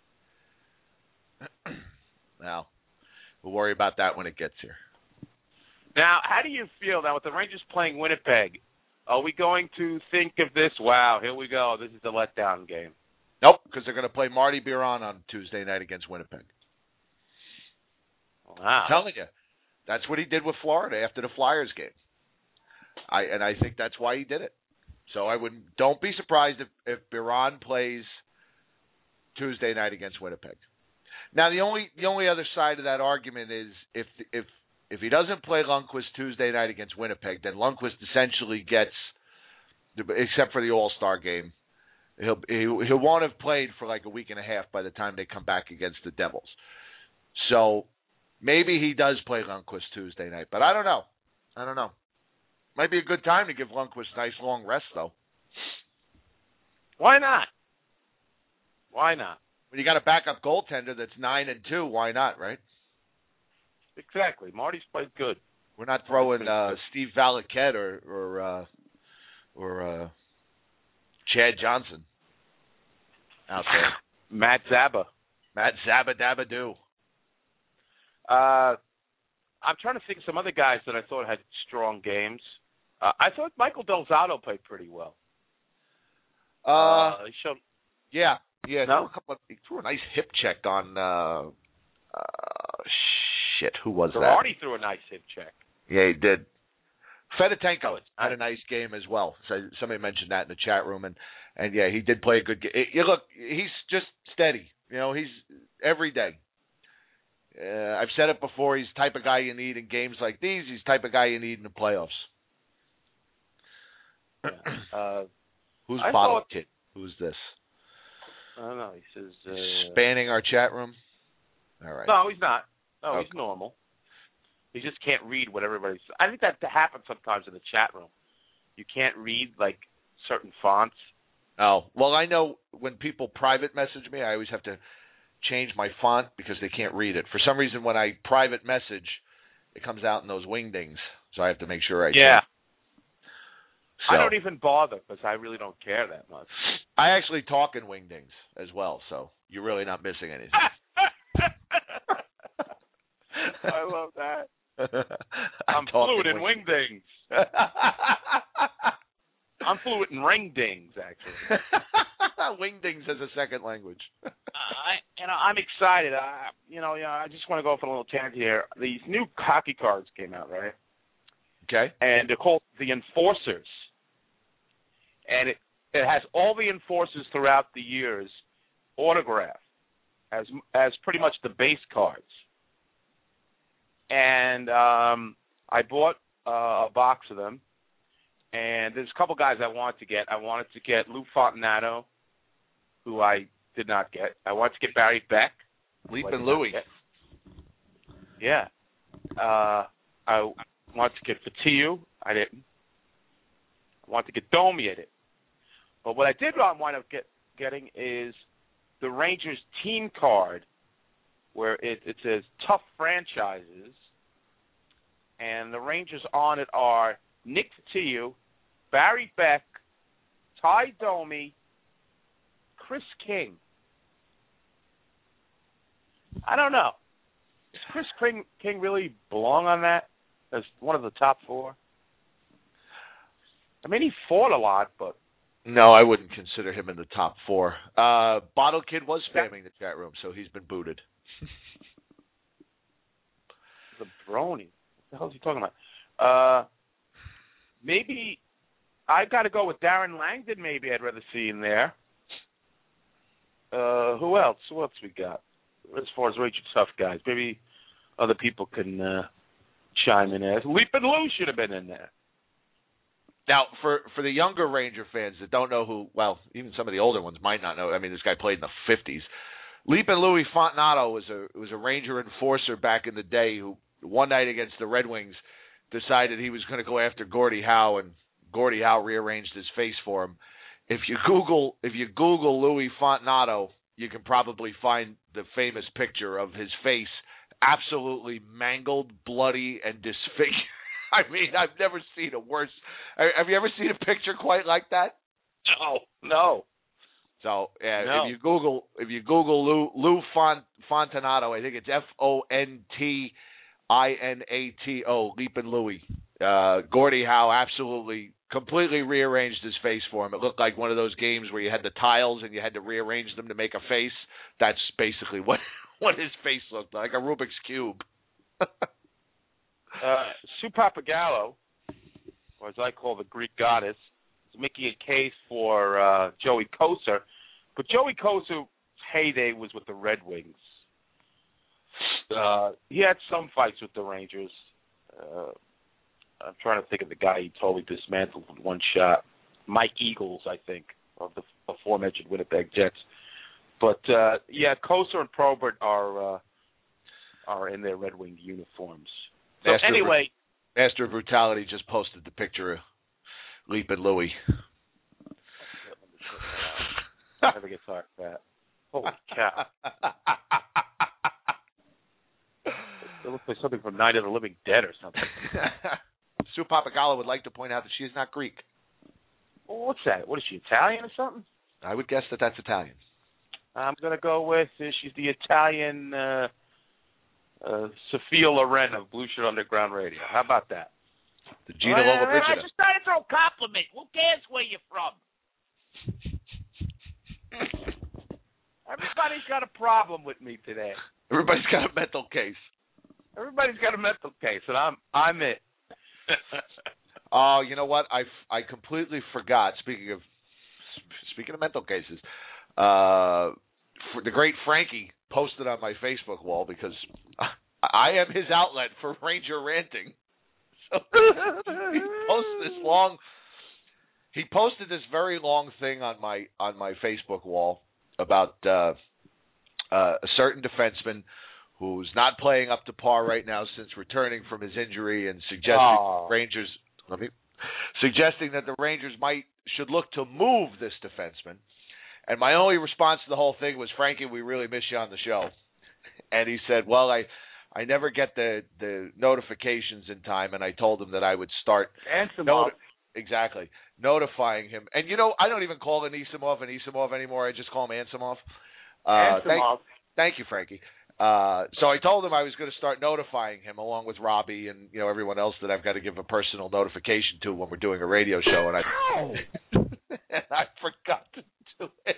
Now, we'll worry about that when it gets here. Now, how do you feel now with the Rangers playing Winnipeg? Are we going to think of this? Wow, here we go. This is a letdown game. Nope, because they're going to play Marty Biron on Tuesday night against Winnipeg. Wow. I'm telling you, that's what he did with Florida after the Flyers game. I and I think that's why he did it. So I wouldn't. Don't be surprised if if Biron plays Tuesday night against Winnipeg. Now the only the only other side of that argument is if if if he doesn't play Lundqvist Tuesday night against Winnipeg, then Lundqvist essentially gets, except for the All-Star game, He'll he, he won't have played for like a week and a half by the time they come back against the Devils. So maybe he does play Lundqvist Tuesday night, but I don't know. I don't know. Might be a good time to give Lundqvist a nice long rest, though. Why not? Why not? When you got a backup goaltender that's nine and two, why not, right? Exactly. Marty's played good. We're not throwing uh, Steve Valiquette or or uh, or uh, Chad Johnson out there. Matt Zabba. Matt Zabba Dabba Doo. Uh, I'm trying to think of some other guys that I thought had strong games. Uh, I thought Michael Del Zotto played pretty well. Uh, uh he showed. Yeah, yeah. No? Threw a, couple of, he threw a nice hip check on. Uh, uh, shit, who was that? Girardi threw a nice hip check. Yeah, he did. Fedotenko Oh, had a nice game as well. So somebody mentioned that in the chat room, and and yeah, he did play a good game. You look, he's just steady. You know, he's every day. Uh, I've said it before. He's the type of guy you need in games like these. He's the type of guy you need in the playoffs. Yeah. Uh, Who's I Bottle thought, Kid? Who's this? I don't know. He says uh, spanning our chat room. All right. No, he's not. No, okay. He's normal. He just can't read what everybody's. I think that happens sometimes in the chat room. You can't read like certain fonts. Oh, well, I know when people private message me, I always have to change my font because they can't read it. For some reason, when I private message, it comes out in those wingdings, so I have to make sure I yeah. So, I don't even bother because I really don't care that much. I actually talk in wingdings as well, so you're really not missing anything. I love that. I'm, I'm fluent in wingdings. I'm fluent in ringdings, actually. Wingdings as a second language. uh, I, you know, I'm excited. I, you know, you know, I just want to go off on a little tangent here. These new hockey cards came out, right? Okay. And they're called the Enforcers. And it, it has all the Enforcers throughout the years autographed as as pretty much the base cards. And um, I bought uh, a box of them. And there's a couple guys I wanted to get. I wanted to get Lou Fontinato, who I did not get. I wanted to get Barry Beck. Leapin' Louie. Yeah. Uh, I wanted to get Fatiou. I didn't. I wanted to get Domi. I didn't. But what I did wind up get, getting is the Rangers team card, where it, it says Tough Franchises, and the Rangers on it are Nick Fatiou, Barry Beck, Ty Domi, Chris King. I don't know. Does Chris King, King really belong on that as one of the top four? I mean, he fought a lot, but... No, I wouldn't consider him in the top four. Uh, Bottle Kid was spamming the chat room, so he's been booted. The brony. What the hell is he talking about? Uh, maybe I got to go with Darren Langdon. Maybe I'd rather see in there. Uh, who else? Who else we got? As far as Ranger Tough guys, maybe other people can uh, chime in there. Leapin' Lou should have been in there. Now, for, for the younger Ranger fans that don't know who, well, even some of the older ones might not know. I mean, this guy played in the fifties. Leapin' Louie Fontinato was a was a Ranger enforcer back in the day who one night against the Red Wings decided he was going to go after Gordie Howe, and Gordie Howe rearranged his face for him. If you Google if you Google Louie Fontinato, you can probably find the famous picture of his face absolutely mangled, bloody, and disfigured. I mean, I've never seen a worse. Have you ever seen a picture quite like that? No, no. So yeah, no. if you Google if you Google Lou Lou Font, Fontinato, I think it's F O N T I N A T O, Leapin' Louie. Uh, Gordie Howe absolutely completely rearranged his face for him. It looked like one of those games where you had the tiles and you had to rearrange them to make a face. That's basically what what his face looked like, a Rubik's Cube. Uh, Sue Papagallo, or as I call the Greek goddess, is making a case for uh, Joey Kocur. But Joey Kocur's heyday was with the Red Wings. Uh, he had some fights with the Rangers. Uh, I'm trying to think of the guy he totally dismantled with one shot. Mike Eagles, I think. of the aforementioned Winnipeg Jets. But uh, yeah, Kosar and Probert are uh, are in their Red Wing uniforms. So Master anyway, of, Master of Brutality just posted the picture of Leapin' Louie. Never get tired of that. Holy cow! It looks like something from Night of the Living Dead or something. Sue Papagala would like to point out that she is not Greek. Well, what's that? What is she, Italian or something? I would guess that that's Italian. I'm going to go with uh, she's the Italian uh, uh, Sophia Loren of Blue Shirt Underground Radio. How about that? The Gina well, Lollobrigida. I just trying to throw a compliment. Who cares where you're from? Everybody's got a problem with me today. Everybody's got a mental case. Everybody's got a mental case, and I'm I'm it. Oh, you know what? I, I completely forgot. Speaking of speaking of mental cases, uh, for the great Frankie posted on my Facebook wall because I am his outlet for Ranger ranting. So he posted this long. He posted this very long thing on my on my Facebook wall about uh, uh, a certain defenseman who's not playing up to par right now since returning from his injury, and suggesting oh. Rangers. Let me suggesting that the Rangers might should look to move this defenseman. And my only response to the whole thing was, Frankie, we really miss you on the show. And he said, well, I I never get the, the notifications in time, and I told him that I would start Anisimov. Exactly. Notifying him. And, you know, I don't even call Anisimov Anisimov anymore. I just call him Ansimov. Uh, Anisimov. Thank, thank you, Frankie. Uh, so I told him I was going to start notifying him along with Robbie and, you know, everyone else that I've got to give a personal notification to when we're doing a radio show. And I, and I forgot to do it.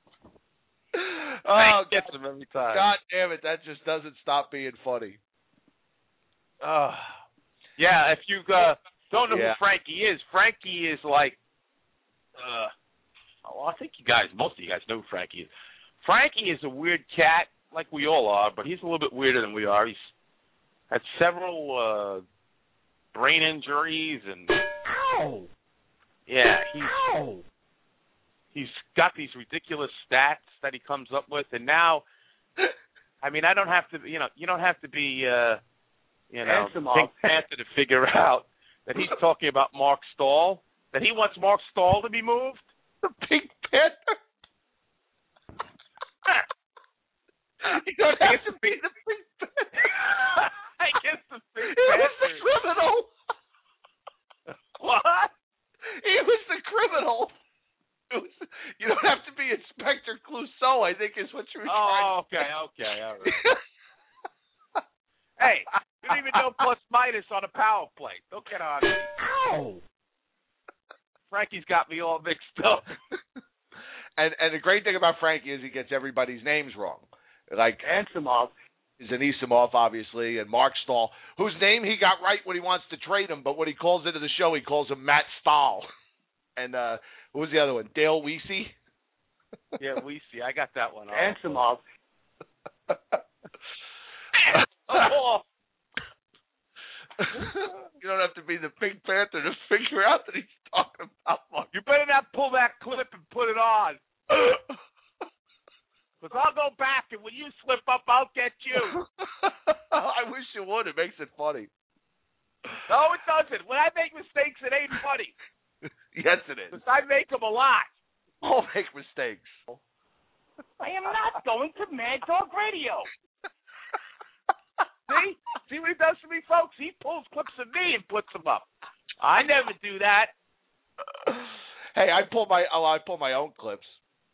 Oh, gets him every time. God damn it. That just doesn't stop being funny. Uh, yeah, if you uh, don't know Yeah. who Frankie is, Frankie is like, uh, well, I think you guys, most of you guys know who Frankie is. Frankie is a weird cat, like we all are, but he's a little bit weirder than we are. He's had several uh, brain injuries, and Ow! yeah, he's Ow! he's got these ridiculous stats that he comes up with, and now, I mean, I don't have to, you know, you don't have to be, uh, you know, Pink Panther to figure out that he's talking about Mark Stahl, that he wants Mark Stahl to be moved. The Pink Panther. You don't have to be the Pink Panther. I guess the Pink He Panther. was the criminal. What? He was the criminal. It was, you don't have to be Inspector Clouseau, I think is what you were trying Oh, to okay, okay, all right. Hey, you don't even know plus minus on a power play. Don't get on me. Ow! Frankie's got me all mixed up. And and the great thing about Frankie is he gets everybody's names wrong. Like Ansimov is Anisimov, obviously, and Mark Stahl, whose name he got right when he wants to trade him, but when he calls into the show, he calls him Matt Stahl. And uh, who was the other one? Dale Weesey? Yeah, we see. I got that one. Ansimov. Oh. You don't have to be the Pink Panther to figure out that he's talking about Mark. You better not pull that clip and put it on. Because I'll go back, and when you slip up, I'll get you. I wish you would. It makes it funny. No, it doesn't. When I make mistakes, it ain't funny. Yes, it is. Because I make them a lot. All make mistakes. I am not going to Mad Dog Radio. See? See what he does to me, folks? He pulls clips of me and puts them up. I never do that. Hey, I pull my oh, I pull my own clips.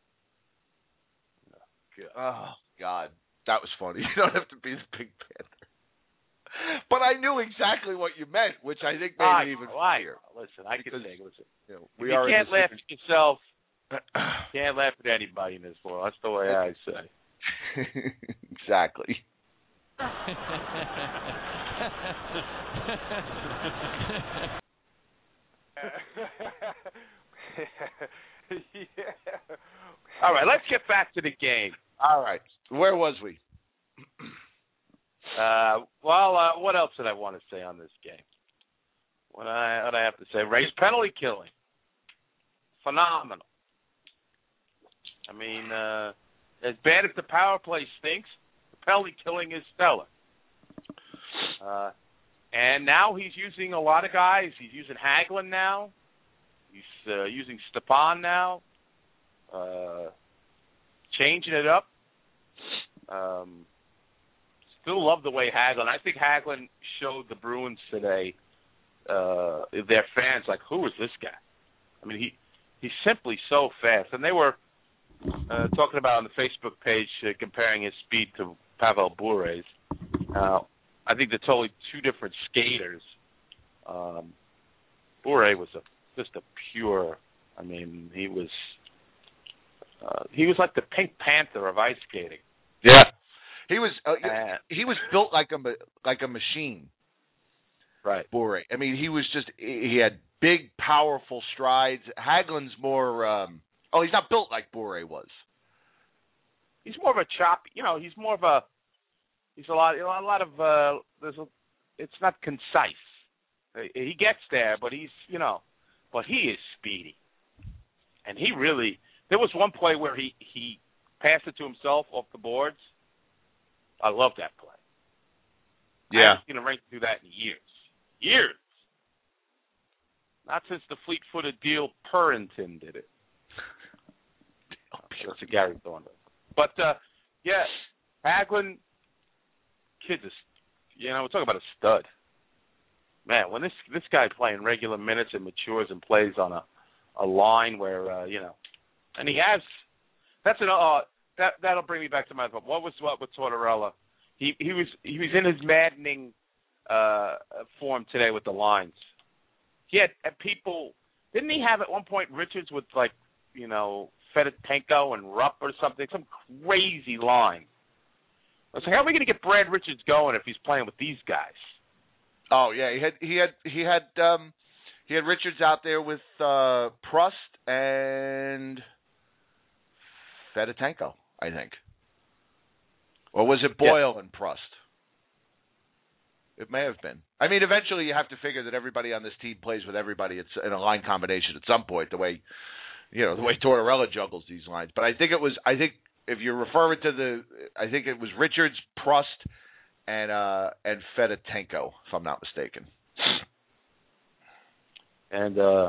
Oh, God. That was funny. You don't have to be the Pink Panther. But I knew exactly what you meant, which I think made I it even know, I funnier. know. Listen, I Because, can say, listen. You know, If we you are in can't this laugh different- at yourself, you can't laugh at anybody in this world. That's the way I say. Exactly. Yeah. All right, let's get back to the game. All right. Where was we? Uh, well, uh, what else did I want to say on this game? What I what I have to say? Ray's penalty killing, phenomenal. I mean, uh, as bad as the power play stinks, the penalty killing is stellar. Uh, and now he's using a lot of guys. He's using Hagelin now. He's uh, using Stepan now. Uh, changing it up. Um, still love the way Hagelin. I think Hagelin showed the Bruins today, uh, their fans, like, who is this guy? I mean, he he's simply so fast. And they were uh, talking about on the Facebook page uh, comparing his speed to Pavel Bure's. Uh, I think they're totally two different skaters. Um, Bure was a, just a pure. I mean, he was uh, he was like the Pink Panther of ice skating. Yeah, he was. Uh, uh, he was built like a like a machine. Right. Bure. I mean, he was just. He had big, powerful strides. Hagelin's more. Um, oh, he's not built like Bure was. He's more of a chop. You know, he's more of a. He's a lot. A lot of. Uh, there's. A, it's not concise. He gets there, but he's. You know, but he is speedy. And he really. There was one play where he he passed it to himself off the boards. I love that play. Yeah. I haven't seen a Ranger do that in years. Years. Not since the fleet-footed Deal Purrington did it. That's a Gary Thorne. But, uh, yeah, Hagelin, kid's a, you know, we're talking about a stud. Man, when this this guy playing regular minutes and matures and plays on a, a line where, uh, you know, and he has, that's an, uh, that, that'll bring me back to my point. What was what with Tortorella? He he was he was in his maddening uh, form today with the lines. He had and people, didn't he have at one point Richards with, like, you know, Fedotenko and Rupp or something, some crazy line. I was like, how are we going to get Brad Richards going if he's playing with these guys? Oh yeah, he had he had he had um, he had Richards out there with uh, Prust and Fedotenko, I think, or was it Boyle yeah. and Prust? It may have been. I mean, eventually you have to figure that everybody on this team plays with everybody. It's in a line combination at some point. The way, you know, the way Tortorella juggles these lines. But I think it was. I think if you're referring to the, I think it was Richards, Prust, and uh, and Fedotenko, if I'm not mistaken. And uh,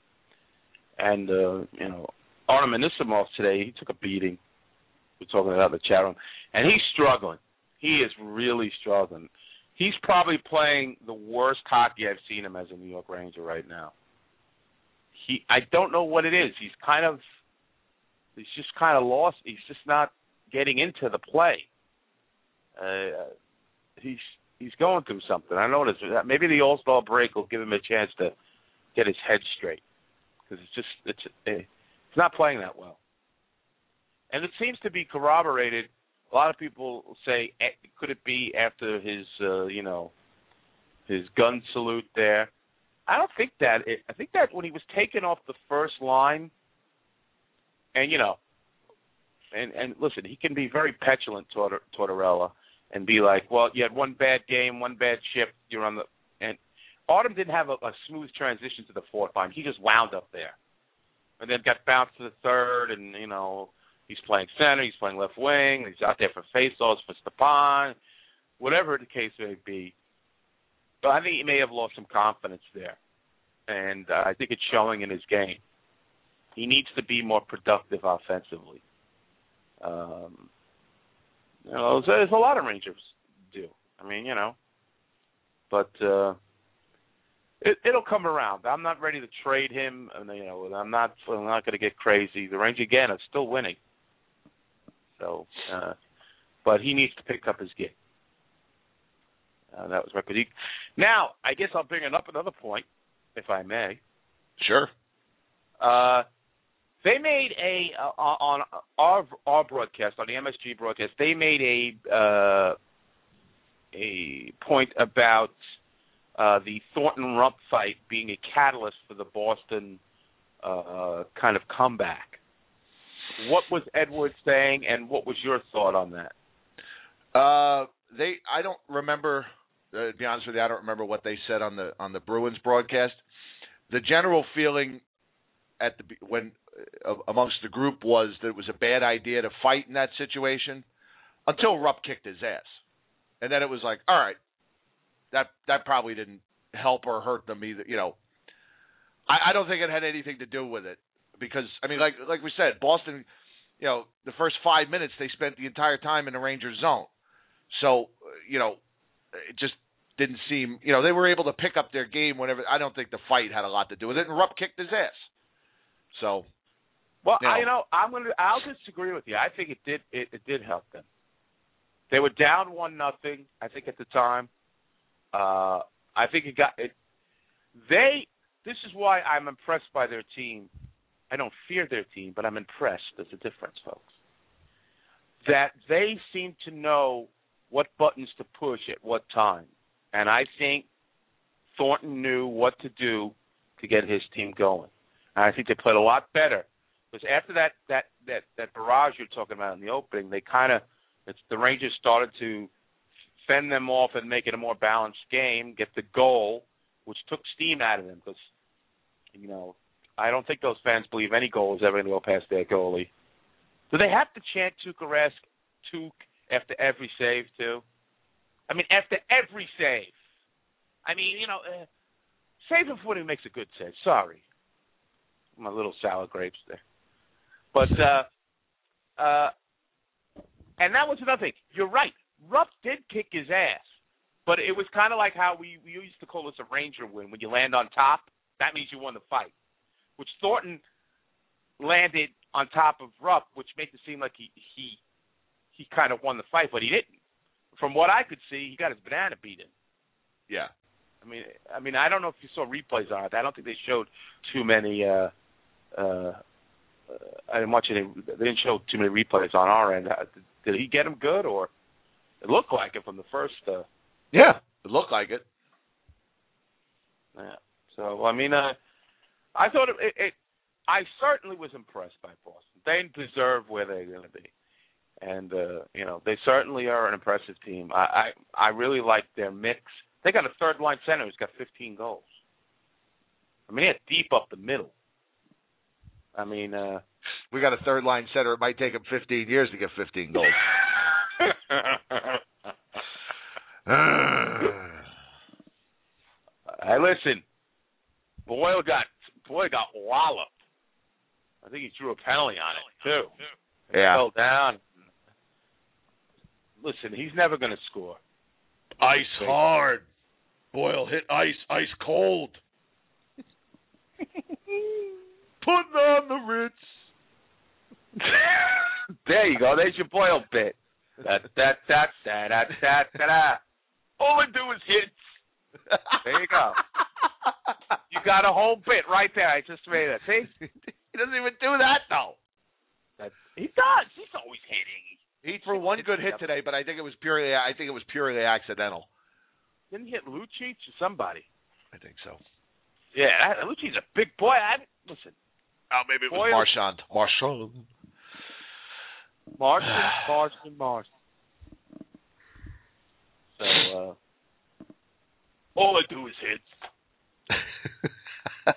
and uh, you know, Artem Anisimov today, he took a beating. We're talking about the chat room, and he's struggling. He is really struggling. He's probably playing the worst hockey I've seen him as a New York Ranger right now. He, I don't know what it is. He's kind of, he's just kind of lost. He's just not getting into the play. Uh, he's he's going through something. I noticed that. Maybe the All-Star break will give him a chance to get his head straight, because it's just it's it's not playing that well. And it seems to be corroborated. A lot of people say, could it be after his, uh, you know, his gun salute there? I don't think that. It, I think that when he was taken off the first line, and, you know, and, and listen, he can be very petulant, Tortor, Tortorella, and be like, well, you had one bad game, one bad shift, you're on the – and Artem didn't have a, a smooth transition to the fourth line. He just wound up there. And then got bounced to the third, and, you know – he's playing center, he's playing left wing, he's out there for faceoffs for Stepan, whatever the case may be. But I think he may have lost some confidence there. And uh, I think it's showing in his game. He needs to be more productive offensively. Um, you know, there's a lot of Rangers do. I mean, you know. But uh, it, it'll come around. I'm not ready to trade him. And, you know, I'm not, I'm not going to get crazy. The Rangers, again, are still winning. So, uh, but he needs to pick up his game. Uh, that was my critique. Now, I guess I'll bring it up another point, if I may. Sure. Uh, they made a uh, on our our broadcast, on the M S G broadcast. They made a uh, a point about uh, the Thornton Rump fight being a catalyst for the Boston uh, kind of comeback. What was Edward saying, and what was your thought on that? Uh, they, I don't remember. Uh, to be honest with you, I don't remember what they said on the on the Bruins broadcast. The general feeling at the when amongst the group was that it was a bad idea to fight in that situation until Rupp kicked his ass. And then it was like, all right, that that probably didn't help or hurt them either. You know, I, I don't think it had anything to do with it because, I mean, like like we said, Boston, you know, the first five minutes they spent the entire time in the Rangers zone. So, you know, it just didn't seem, you know, they were able to pick up their game whenever. I don't think the fight had a lot to do with it, and Rupp kicked his ass. So, well, you know, I, you know, I'm gonna, I'll disagree with you. I think it did, it, it did help them. They were down one nothing, I think, at the time. Uh, I think it got it. They. This is why I'm impressed by their team. I don't fear their team, but I'm impressed. There's a difference, folks. That they seem to know what buttons to push at what time. And I think Thornton knew what to do to get his team going. And I think they played a lot better. Because after that that, that, that barrage you're talking about in the opening, they kind of, the Rangers started to fend them off and make it a more balanced game, get the goal, which took steam out of them. Because, you know, I don't think those fans believe any goal is ever going to go past their goalie. Do they have to chant Tuukka-esque Tuuk after every save, too? I mean, after every save. I mean, you know, uh, save him for when he makes a good save. Sorry. My little sour grapes there. But, uh, uh, and that was another thing. You're right. Rupp did kick his ass. But it was kind of like how we, we used to call this a Ranger win. When you land on top, that means you won the fight. Which Thornton landed on top of Rupp, which made it seem like he he he kind of won the fight, but he didn't. From what I could see, he got his banana beaten. Yeah. I mean, I mean, I don't know if you saw replays on it. I don't think they showed too many. Uh, uh, I didn't watch any. They didn't show too many replays on our end. Did he get him good, or it looked like it from the first? Uh, yeah, it looked like it. Yeah. So I mean, uh, I thought it, it, it. I certainly was impressed by Boston. They deserve where they're going to be, and uh, you know, they certainly are an impressive team. I, I I really like their mix. They got a third line center who's got fifteen goals. I mean, they're deep up the middle. I mean, uh, we got a third line center. It might take him fifteen years to get fifteen goals. Hey, listen. Boyle got Boyle got walloped. I think he drew a penalty on it too. Yeah. He fell down. Listen, he's never going to score. Ice hard. Boyle hit ice, ice cold. Putting on the Ritz. There you go. There's your Boyle bit. That that that that that that that. All I do is hits. There you go. You got a whole bit right there. I just made it. See? He doesn't even do that though. That, he does. He's always hitting. He threw one good hit today, but I think it was purely. I think it was purely accidental. Didn't he hit Lucic or somebody? I think so. Yeah, Lucic's a big boy. I listen. Oh, maybe it was Boyle. Marchand. Marchand. Marchand, Marchand, Marchand. So, uh, all I do is hits.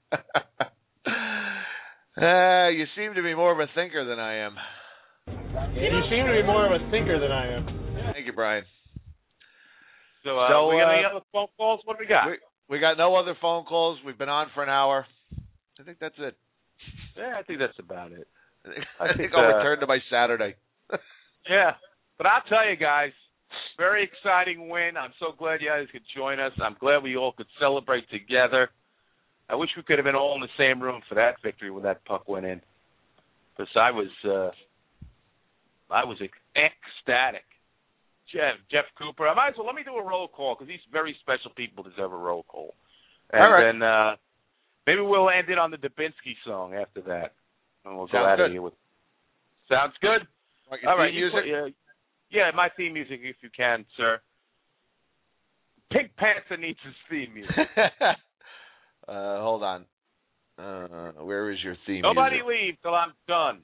uh, you seem to be more of a thinker than I am. You seem to be more of a thinker than I am. Thank you, Brian. So, uh, so we got uh, any other phone calls? What do we got? We, we got no other phone calls. We've been on for an hour. I think that's it. Yeah, I think that's about it. I think, I think uh, I'll return to my Saturday. Yeah, but I'll tell you guys, very exciting win. I'm so glad you guys could join us. I'm glad we all could celebrate together. I wish we could have been all in the same room for that victory when that puck went in, because I was, uh, I was ecstatic. Jeff, Jeff Cooper. I might as well let me do a roll call because these very special people deserve a roll call. And all right. then uh, maybe we'll end it on the Dubinsky song after that, and we'll go Sounds out good. of here with. Sounds good. Like your All right, theme you music? put, uh, yeah, my theme music, if you can, sir. Pink Panther needs his theme music. uh, hold on. Uh, where is your theme Nobody music? leave till I'm done.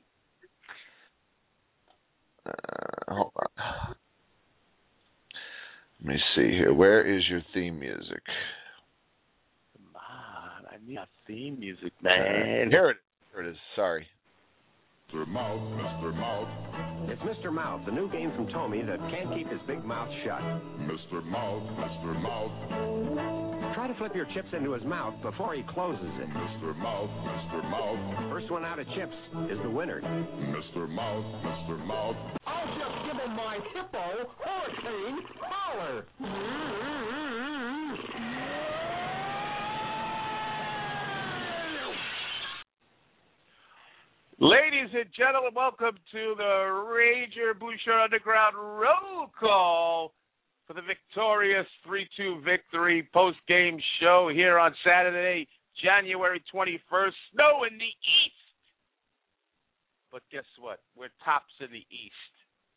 Uh, hold on. Let me see here. Where is your theme music? Come on, I need a theme music, man. Here it is. There it is. Sorry. Mister Mouth, Mister Mouth. It's Mister Mouth, the new game from Tommy that can't keep his big mouth shut. Mister Mouth, Mister Mouth. Try to flip your chips into his mouth before he closes it. Mister Mouth, Mister Mouth. First one out of chips is the winner. Mister Mouth, Mister Mouth. I'll just give him my hippo hurricane collar. Ladies and gentlemen, welcome to the Ranger Blue Shirt Underground roll call for the victorious three two victory post-game show here on Saturday, January twenty-first. Snow in the east. But guess what? We're tops in the east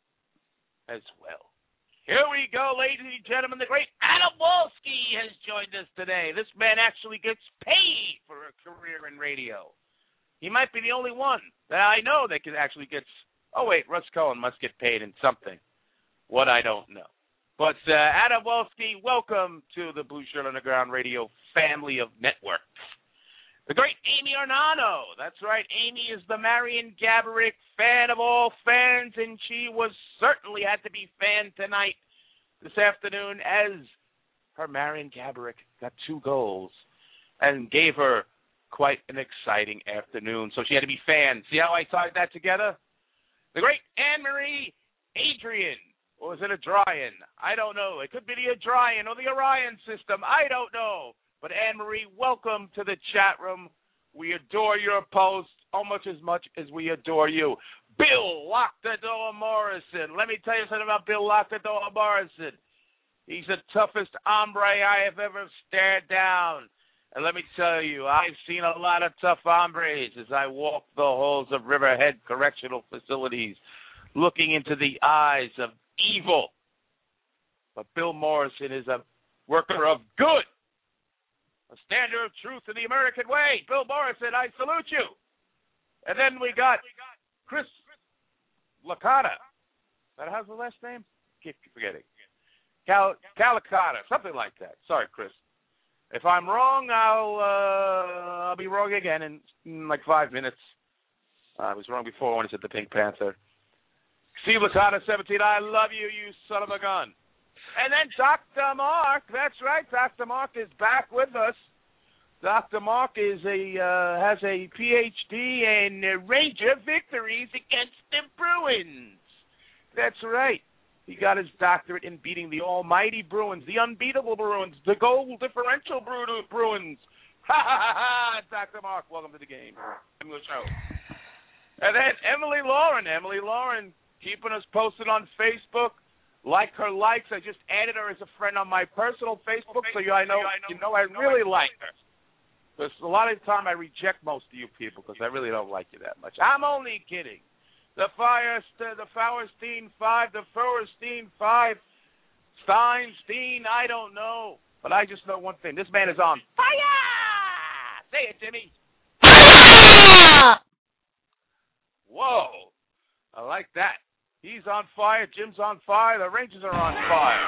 as well. Here we go, ladies and gentlemen. The great Adam Wolski has joined us today. This man actually gets paid for a career in radio. He might be the only one that I know that can actually gets. Oh wait, Russ Cohen must get paid in something. What I don't know. But uh, Adam Wolski, welcome to the Blue Shirt Underground Radio family of networks. The great Amy Arnano. That's right, Amy is the Marion Gaborik fan of all fans, and she was certainly had to be fan tonight, this afternoon, as her Marion Gaborik got two goals and gave her quite an exciting afternoon. So she had to be fan. See how I tied that together? The great Anne-Marie Adrian. Or is it a Dryan? I don't know. It could be the Adrian or the Orion system. I don't know. But Anne-Marie, welcome to the chat room. We adore your post almost as much as we adore you. Bill Lock the Door Morrison. Let me tell you something about Bill Lock the Door Morrison. He's the toughest hombre I have ever stared down. And let me tell you, I've seen a lot of tough hombres as I walk the halls of Riverhead Correctional Facilities, looking into the eyes of evil. But Bill Morrison is a worker of good, a standard of truth in the American way. Bill Morrison, I salute you. And then we got Chris Licata. That how's the last name? Keep forgetting. Cal Calicata, something like that. Sorry, Chris. If I'm wrong, I'll uh, I'll be wrong again in, in like five minutes. Uh, I was wrong before when I said the Pink Panther. Steve Licata, seventeen, I love you, you son of a gun. And then Doctor Mark, that's right, Doctor Mark is back with us. Doctor Mark is a uh, has a P H D in uh, Ranger victories against the Bruins. That's right. He got his doctorate in beating the almighty Bruins, the unbeatable Bruins, the goal differential Bru- Bruins. Ha ha ha ha! Doctor Mark, welcome to the game. I'm going to show. And then Emily Lauren. Emily Lauren keeping us posted on Facebook. Like her likes. I just added her as a friend on my personal Facebook, so you, I know you know I really like her. Because a lot of the time I reject most of you people because I really don't like you that much. I'm only kidding. The Fire, the Fauerstein Five, the Fauerstein Five, Steinstein, I don't know. But I just know one thing. This man is on fire! Say it, Jimmy. Fire! Whoa. I like that. He's on fire. Jim's on fire. The Rangers are on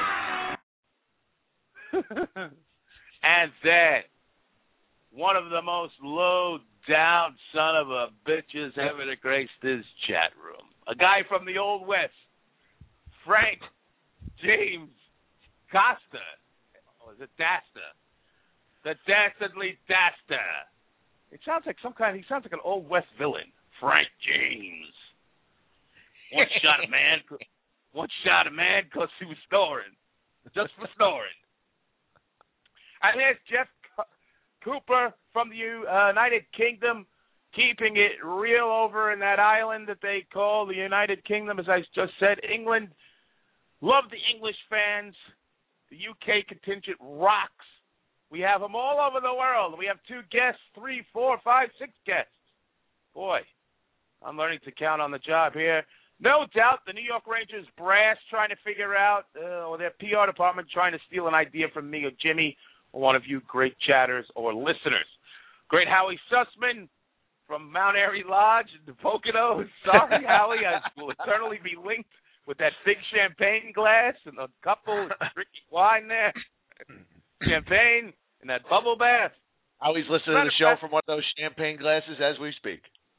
fire. And then, one of the most low-down son of a bitches ever to grace this chat room. A guy from the Old West, Frank James Costa. Or is it Dasta? The Dastardly Dasta. It sounds like some kind, he sounds like an Old West villain. Frank James. One shot a man, one shot a man because he was snoring. Just for snoring. And there's Jeff Cooper from the United Kingdom, keeping it real over in that island that they call the United Kingdom, as I just said. England, love the English fans. The U K contingent rocks. We have them all over the world. We have two guests, three, four, five, six guests. Boy, I'm learning to count on the job here. No doubt the New York Rangers brass trying to figure out, uh, or their P R department trying to steal an idea from me or Jimmy, or one of you great chatters or listeners. Great Howie Sussman from Mount Airy Lodge in the Poconos. Sorry, Howie, I will eternally be linked with that big champagne glass and a couple of tricky wine there. Champagne and that bubble bath. How he's listening to the show from one of those champagne glasses as we speak.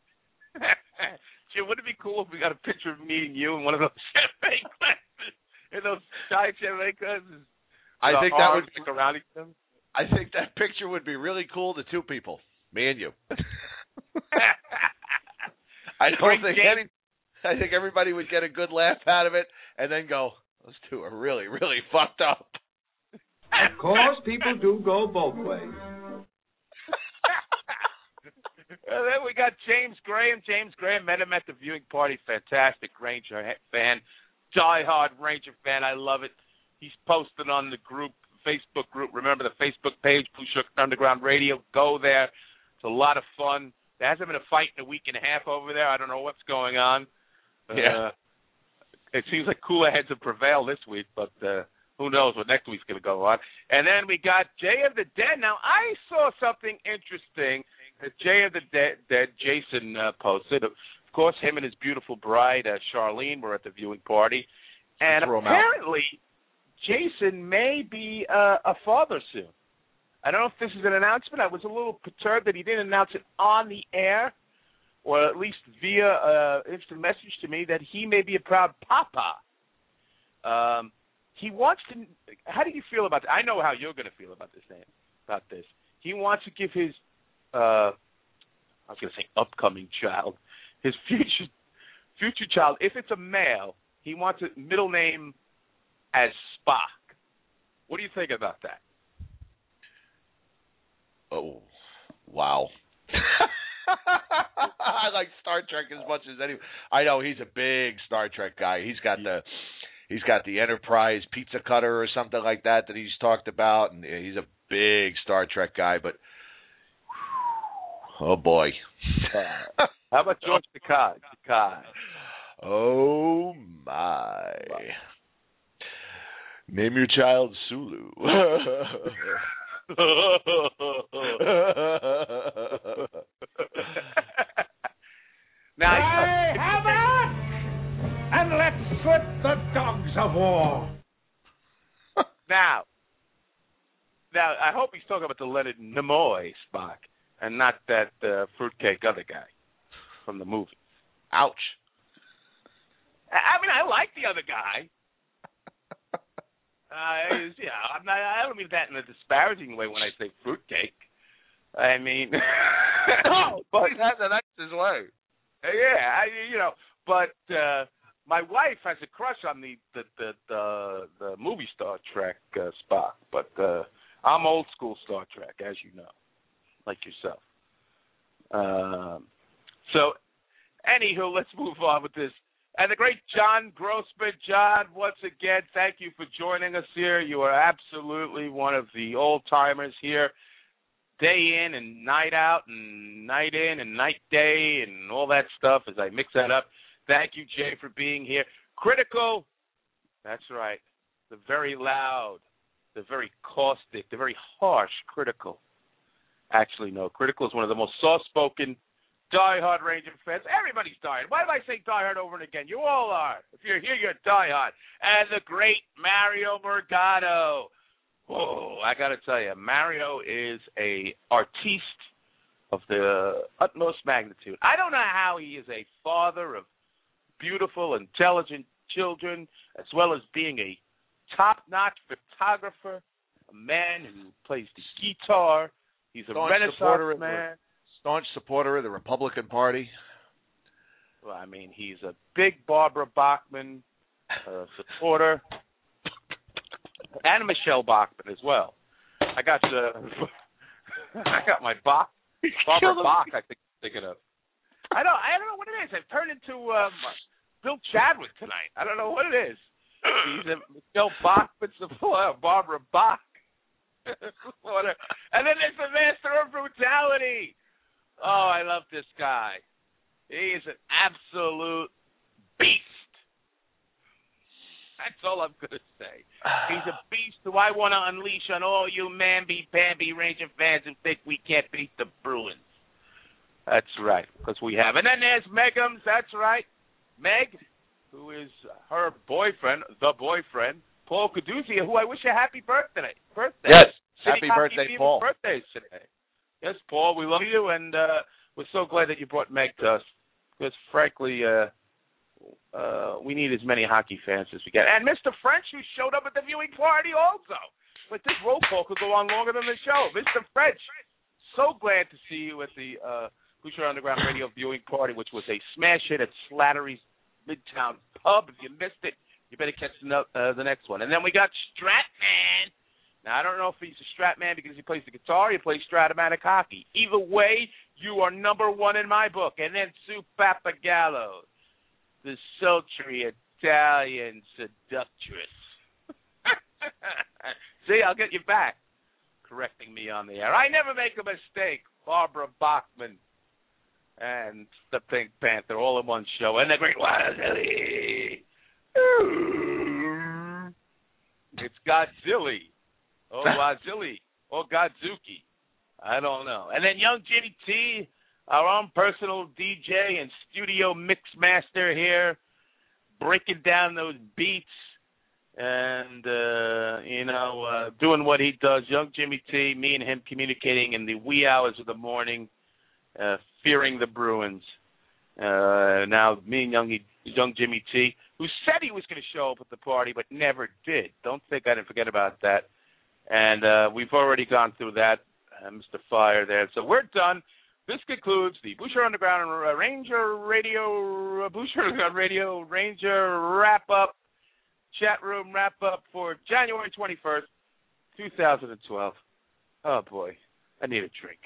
Jim, wouldn't it be cool if we got a picture of me and you in one of those champagne glasses? In those giant champagne glasses? I think that would be around each other? I think that picture would be really cool to two people, me and you. I don't think any. I think everybody would get a good laugh out of it, and then go, "Those two are really, really fucked up." Of course, people do go both ways. And then we got James Graham. James Graham met him at the viewing party. Fantastic Ranger fan, diehard Ranger fan. I love it. He's posted on the group, Facebook group. Remember the Facebook page, Blue Sugar Underground Radio. Go there. It's a lot of fun. There hasn't been a fight in a week and a half over there. I don't know what's going on. Yeah. Uh, it seems like cooler heads have prevailed this week, but uh, who knows what next week's going to go on. And then we got Jay of the Dead. Now, I saw something interesting that Jay of the Dead, Dead Jason uh, posted. Of course, him and his beautiful bride, uh, Charlene, were at the viewing party. And apparently, Jason may be uh, a father soon. I don't know if this is an announcement. I was a little perturbed that he didn't announce it on the air, or at least via uh, instant message to me, that he may be a proud papa. Um, he wants to. How do you feel about that? I know how you're going to feel about this, name, about this. He wants to give his, uh, I was going to say upcoming child, his future future child, if it's a male, he wants a middle name as Spock. What do you think about that? Oh, wow. I like Star Trek as much as anyone. I know he's a big Star Trek guy. He's got the he's got the Enterprise pizza cutter or something like that that he's talked about, and he's a big Star Trek guy. But oh boy, how about George Takei? Takei. Oh my! Name your child Sulu. Now, I have it! And let's put the dogs of war. Now, now, I hope he's talking about the Leonard Nimoy Spock, and not that uh, fruitcake other guy from the movie. Ouch. I mean, I like the other guy. Uh, yeah, I'm not, I don't mean that in a disparaging way when I say fruitcake. I mean, no, but that's that's his way. Yeah, I, you know, but uh, my wife has a crush on the the the the, the movie Star Trek uh, Spock, but uh, I'm old school Star Trek, as you know, like yourself. Um, so, anywho, let's move on with this. And the great John Grossman. John, once again, thank you for joining us here. You are absolutely one of the old-timers here, day in and night out and night in and night day and all that stuff as I mix that up. Thank you, Jay, for being here. Critical, that's right, the very loud, the very caustic, the very harsh Critical. Actually, no, Critical is one of the most soft-spoken, diehard Ranger fans. Everybody's diehard. Why do I say diehard over and again? You all are. If you're here, you're diehard. And the great Mario Morgado. Oh, I got to tell you, Mario is a artiste of the utmost magnitude. I don't know how he is a father of beautiful, intelligent children, as well as being a top-notch photographer, a man who plays the guitar. He's a Staunch Renaissance man. Staunch supporter of the Republican Party. Well, I mean, he's a big Barbara Bachman uh, supporter, and Michelle Bachman as well. I got uh, I got my Bach, Barbara Bach. I think thinking of. I don't. I don't know what it is. I've turned into um, Bill Chadwick tonight. I don't know what it is. He's a Michelle Bachman supporter, Barbara Bach supporter, and then there's the Master of Brutality. Oh, I love this guy. He is an absolute beast. That's all I'm going to say. He's a beast who I want to unleash on all you mamby-pamby Ranger fans who think we can't beat the Bruins. That's right, because we have. And then there's Megums, that's right. Meg, who is her boyfriend, the boyfriend, Paul Caduzzi, who I wish a happy birthday. birthday. Yes, City happy birthday, people's Paul. Birthdays today. Yes, Paul, we love you, and uh, we're so glad that you brought Meg to us. Because, frankly, uh, uh, we need as many hockey fans as we can. And Mister French, who showed up at the viewing party also. But this roll call could go on longer than the show. Mister French, so glad to see you at the uh, Boucher Underground Radio viewing party, which was a smash hit at Slattery's Midtown Pub. If you missed it, you better catch the, uh, the next one. And then we got Stratman. Now, I don't know if he's a Stratman because he plays the guitar or he plays Stratomatic hockey. Either way, you are number one in my book. And then Sue Papagallo, the sultry Italian seductress. See, I'll get you back, correcting me on the air. I never make a mistake. Barbara Bachman and the Pink Panther all in one show. And the great Wazili. It's Godzilla. Oh, Wazili. Or Godzuki. I don't know. And then young Jimmy T, our own personal D J and studio mix master here, breaking down those beats and, uh, you know, uh, doing what he does. Young Jimmy T, me and him communicating in the wee hours of the morning, uh, fearing the Bruins. Uh, now, me and young, young Jimmy T, who said he was going to show up at the party but never did. Don't think I didn't forget about that. And uh, we've already gone through that, uh, Mister Fire there. So we're done. This concludes the Boucher Underground Ranger Radio, uh, Boucher Underground Radio Ranger wrap-up, chat room wrap-up for January twenty-first, twenty twelve. Oh, boy. I need a drink.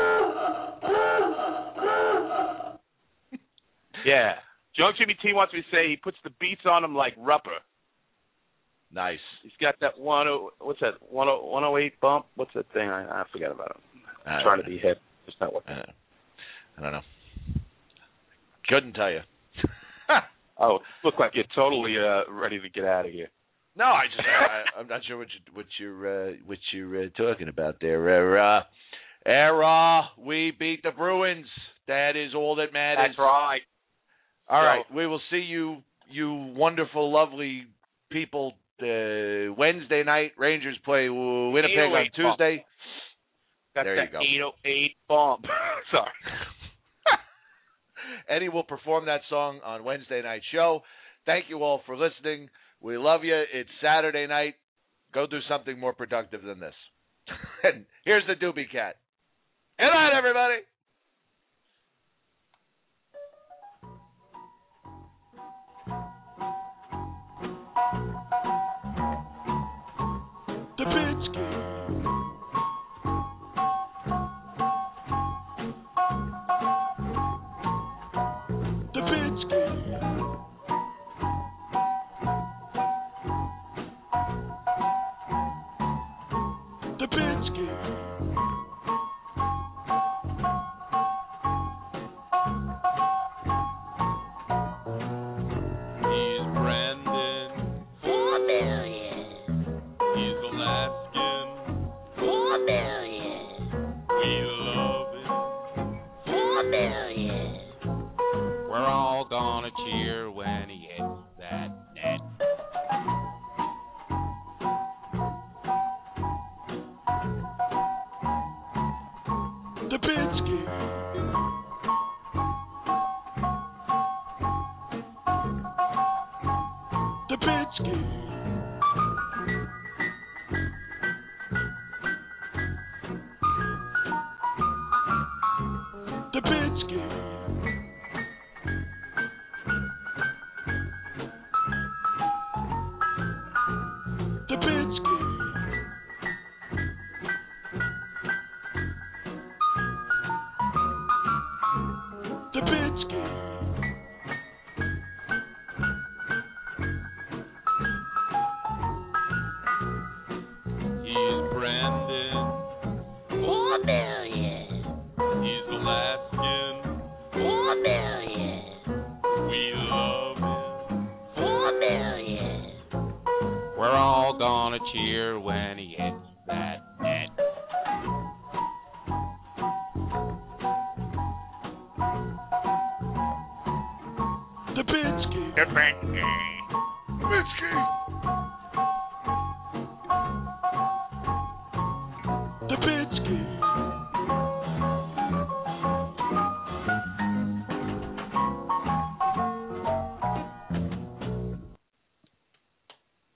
Yeah. Joe Jimmy T wants me to say he puts the beats on him like rubber. Nice. He's got that one oh, what's that, one oh eight bump? What's that thing? I, I forget about it. I'm trying to be hip. It's not working. I, I don't know. Couldn't tell you. Oh, look like you're totally uh, ready to get out of here. No, I just I, I'm not sure what you what you're uh, what you're uh, talking about there. Uh, era, we beat the Bruins. That is all that matters. That's right. All so, right, we will see you, you wonderful, lovely people. Uh, Wednesday night, Rangers play Winnipeg on Tuesday. Got there that you go. eight oh eight bump. Sorry. Eddie will perform that song on Wednesday night show. Thank you all for listening. We love you. It's Saturday night. Go do something more productive than this. And here's the Doobie Cat. Good night, everybody.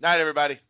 Night, everybody.